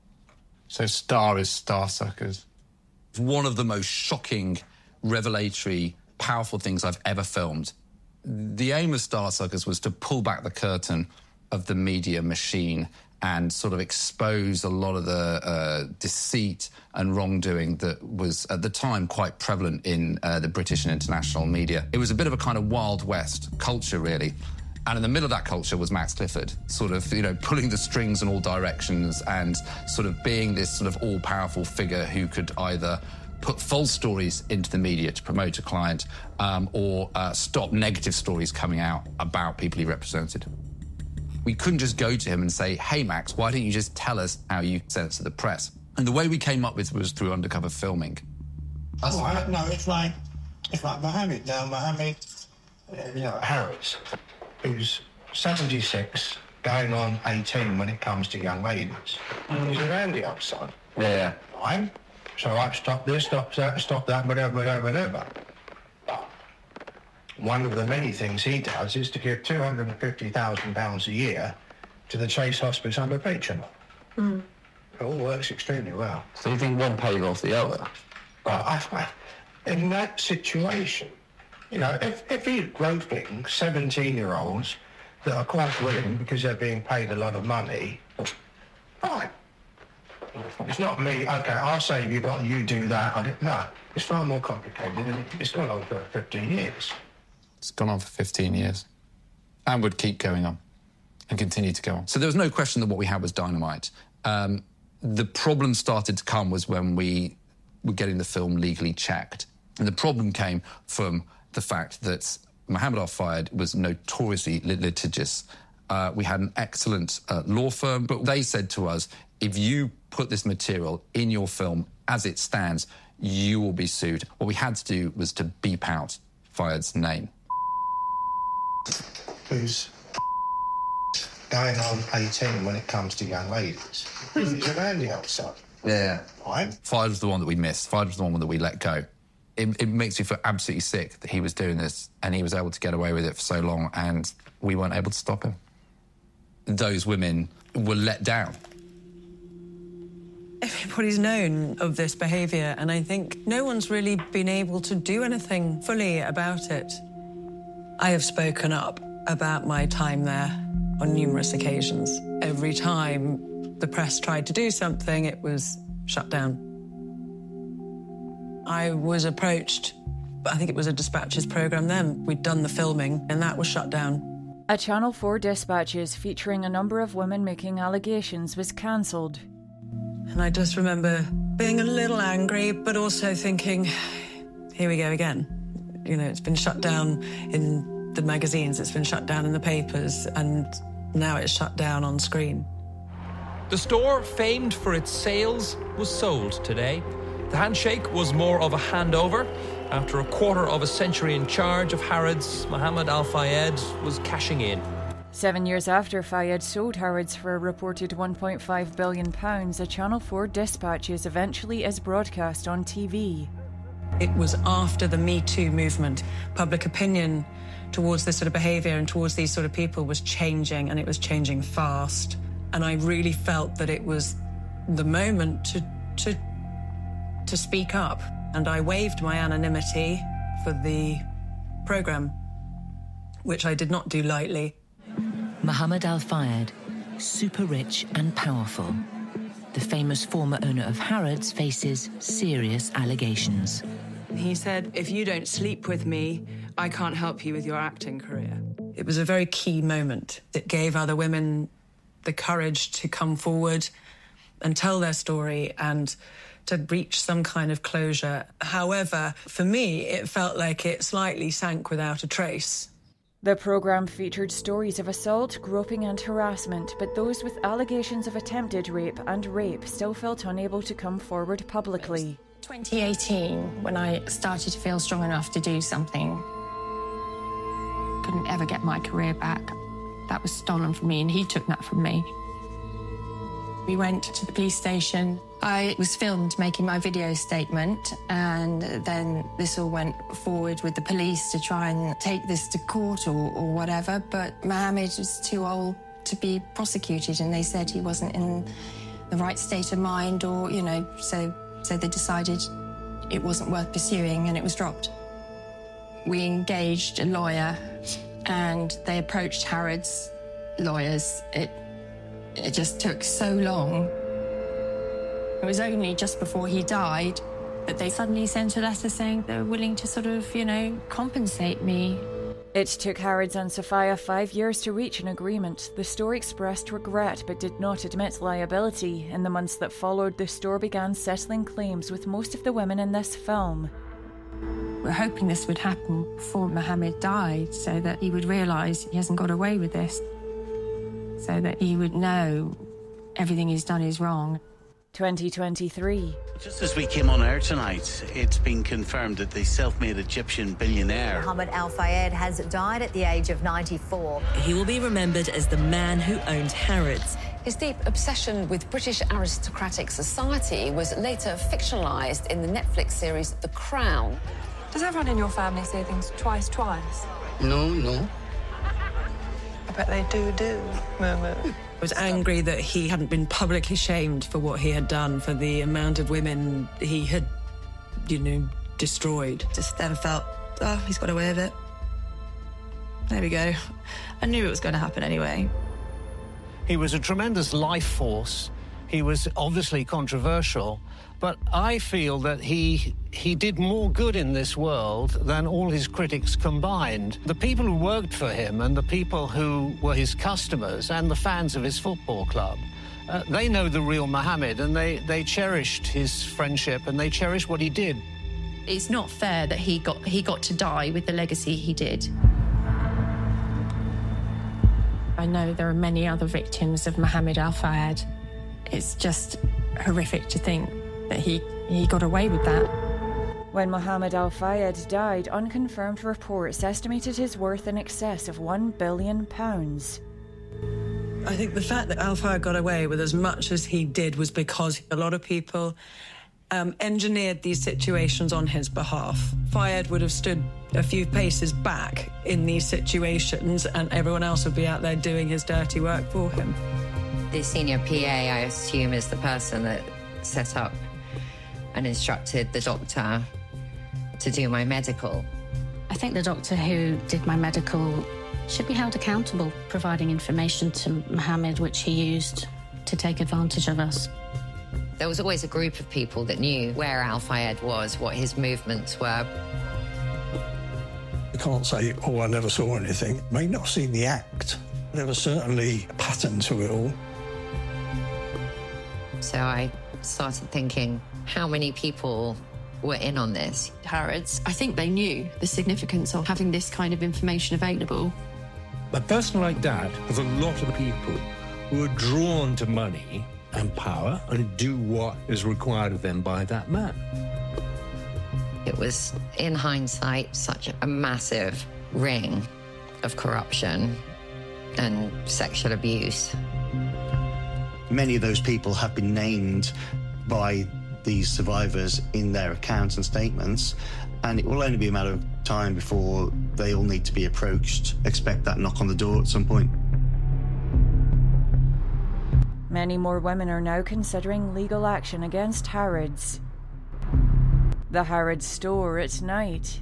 So Star is Starsuckers. One of the most shocking, revelatory, powerful things I've ever filmed. The aim of Starsuckers was to pull back the curtain of the media machine and sort of expose a lot of the uh, deceit and wrongdoing that was, at the time, quite prevalent in uh, the British and international media. It was a bit of a kind of Wild West culture, really. And in the middle of that culture was Max Clifford, sort of, you know, pulling the strings in all directions and sort of being this sort of all-powerful figure who could either put false stories into the media to promote a client um, or uh, stop negative stories coming out about people he represented. We couldn't just go to him and say, hey, Max, why don't you just tell us how you censor the press? And the way we came up with was through undercover filming. Oh, I, no, it's like, it's like Mohammed now. Mohammed, uh, you know, Harrods, who's seventy-six, going on eighteen when it comes to young ladies. And he's a randy old son. Yeah. Fine. So I stop this, stop that, stop that, whatever, whatever, whatever. But one of the many things he does is to give two hundred fifty thousand pounds a year to the Chase Hospice under patron. Mm. It all works extremely well. So you think one paid off the other? Well, I, I, in that situation, you know, if, if he's groping seventeen-year-olds that are quite willing because they're being paid a lot of money, fine. It's not me, OK, I'll save you, but you do that. I don't, no, it's far more complicated, and it's gone on for fifteen years. It's gone on for fifteen years. And would keep going on and continue to go on. So there was no question that what we had was dynamite. Um, the problem started to come was when we were getting the film legally checked. And the problem came from the fact that Mohammed Al-Fayed was notoriously litigious Uh, we had an excellent uh, law firm, but they said to us, if you put this material in your film as it stands, you will be sued. What we had to do was to beep out Fayed's name. Who's going on eighteen when it comes to young ladies? He's around the outside. Yeah. Right. Fayed was the one that we missed. Fayed was the one that we let go. It, it makes me feel absolutely sick that he was doing this and he was able to get away with it for so long and we weren't able to stop him. Those women were let down. Everybody's known of this behaviour, and I think no one's really been able to do anything fully about it. I have spoken up about my time there on numerous occasions. Every time the press tried to do something, it was shut down. I was approached, but I think it was a Dispatches programme then. We'd done the filming, and that was shut down. A Channel four Dispatches featuring a number of women making allegations was cancelled. And I just remember being a little angry, but also thinking, here we go again. You know, it's been shut down in the magazines, it's been shut down in the papers, and now it's shut down on screen. The store, famed for its sales, was sold today. The handshake was more of a handover. After a quarter of a century in charge of Harrods, Mohammed Al Fayed was cashing in. Seven years after Fayed sold Harrods for a reported one point five billion pounds, a Channel four Dispatches eventually is broadcast on T V. It was after the Me Too movement. Public opinion towards this sort of behaviour and towards these sort of people was changing, and it was changing fast. And I really felt that it was the moment to, to, to speak up. And I waived my anonymity for the programme, which I did not do lightly. Mohammed Al Fayed, super rich and powerful. The famous former owner of Harrods faces serious allegations. He said, if you don't sleep with me, I can't help you with your acting career. It was a very key moment. It gave other women the courage to come forward and tell their story and to reach some kind of closure. However, for me, it felt like it slightly sank without a trace. The programme featured stories of assault, groping and harassment, but those with allegations of attempted rape and rape still felt unable to come forward publicly. twenty eighteen, when I started to feel strong enough to do something. Couldn't ever get my career back. That was stolen from me, and he took that from me. We went to the police station. I was filmed making my video statement, and then this all went forward with the police to try and take this to court or, or whatever, but Mohammed was too old to be prosecuted, and they said he wasn't in the right state of mind, or, you know, so, so they decided it wasn't worth pursuing, and it was dropped. We engaged a lawyer, and they approached Harrods lawyers. It, it just took so long. It was only just before he died that they suddenly sent a letter saying they were willing to sort of, you know, compensate me. It took Harrods and Sophia five years to reach an agreement. The store expressed regret but did not admit liability. In the months that followed, the store began settling claims with most of the women in this film. We're hoping this would happen before Mohammed died, so that he would realise he hasn't got away with this, so that he would know everything he's done is wrong. twenty twenty-three. Just as we came on air tonight, it's been confirmed that the self-made Egyptian billionaire Mohammed Al Fayed has died at the age of ninety-four. He will be remembered as the man who owned Harrods. His deep obsession with British aristocratic society was later fictionalised in the Netflix series The Crown. Does everyone in your family say things twice, twice? No, no. I bet they do do, Murmur. I was angry that he hadn't been publicly shamed for what he had done, for the amount of women he had, you know, destroyed. Just then felt, oh, he's got away with it. There we go. I knew it was going to happen anyway. He was a tremendous life force. He was obviously controversial, but I feel that he he did more good in this world than all his critics combined. The people who worked for him and the people who were his customers and the fans of his football club, uh, they know the real Mohammed, and they, they cherished his friendship and they cherished what he did. It's not fair that he got he got to die with the legacy he did. I know there are many other victims of Mohammed Al Fayed. It's just horrific to think that he, he got away with that. When Mohammed Al Fayed died, unconfirmed reports estimated his worth in excess of one billion pounds. I think the fact that Al Fayed got away with as much as he did was because a lot of people um, engineered these situations on his behalf. Fayed would have stood a few paces back in these situations and everyone else would be out there doing his dirty work for him. The senior P A, I assume, is the person that set up and instructed the doctor to do my medical. I think the doctor who did my medical should be held accountable, providing information to Mohammed which he used to take advantage of us. There was always a group of people that knew where Al Fayed was, what his movements were. I can't say, oh, I never saw anything. I may not have seen the act. There was certainly a pattern to it all. So I started thinking, how many people were in on this? Harrods, I think they knew the significance of having this kind of information available. A person like that has a lot of people who are drawn to money and power and do what is required of them by that man. It was, in hindsight, such a massive ring of corruption and sexual abuse. Many of those people have been named by these survivors in their accounts and statements, and it will only be a matter of time before they all need to be approached. Expect that knock on the door at some point. Many more women are now considering legal action against Harrods. The Harrods store at night.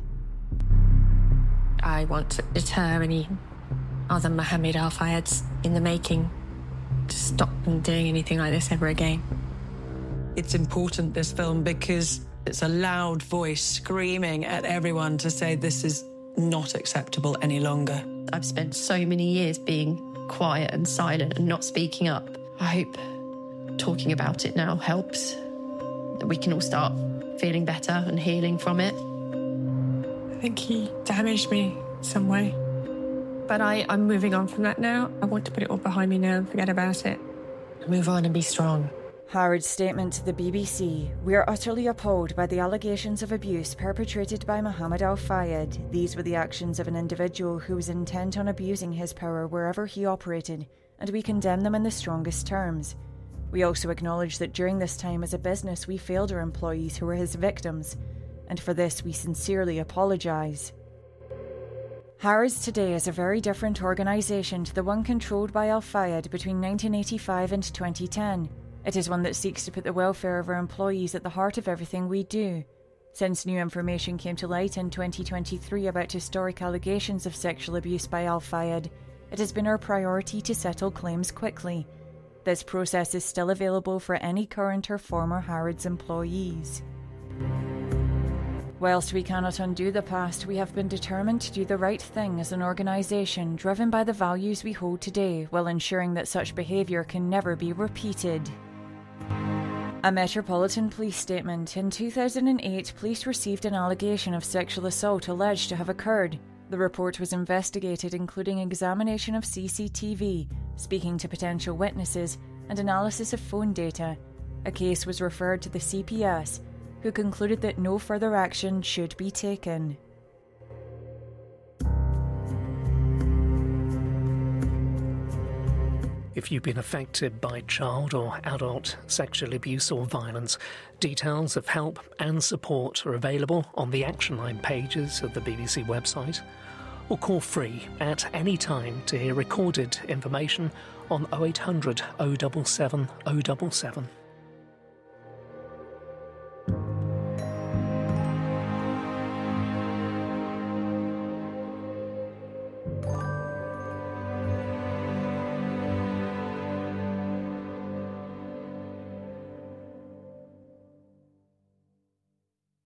I want to deter any other Mohammed Al Fayeds in the making to stop them doing anything like this ever again. It's important, this film, because it's a loud voice screaming at everyone to say this is not acceptable any longer. I've spent so many years being quiet and silent and not speaking up. I hope talking about it now helps, that we can all start feeling better and healing from it. I think he damaged me some way. But I, I'm moving on from that now. I want to put it all behind me now and forget about it. Move on and be strong. Harrod's statement to the B B C: "We are utterly appalled by the allegations of abuse perpetrated by Mohammed Al Fayed. These were the actions of an individual who was intent on abusing his power wherever he operated, and we condemn them in the strongest terms. We also acknowledge that during this time as a business we failed our employees who were his victims, and for this we sincerely apologise." Harrods today is a very different organisation to the one controlled by Al Fayed between nineteen eighty-five and twenty ten. It is one that seeks to put the welfare of our employees at the heart of everything we do. Since new information came to light in twenty twenty-three about historic allegations of sexual abuse by Al Fayed, it has been our priority to settle claims quickly. This process is still available for any current or former Harrods employees. Whilst we cannot undo the past, we have been determined to do the right thing as an organisation driven by the values we hold today, while ensuring that such behaviour can never be repeated. A Metropolitan Police statement. In two thousand eight, police received an allegation of sexual assault alleged to have occurred. The report was investigated, including examination of C C T V, speaking to potential witnesses, and analysis of phone data. A case was referred to the C P S, who concluded that no further action should be taken. If you've been affected by child or adult sexual abuse or violence, details of help and support are available on the Action Line pages of the B B C website, or call free at any time to hear recorded information on oh eight hundred, oh seven seven, oh seven seven.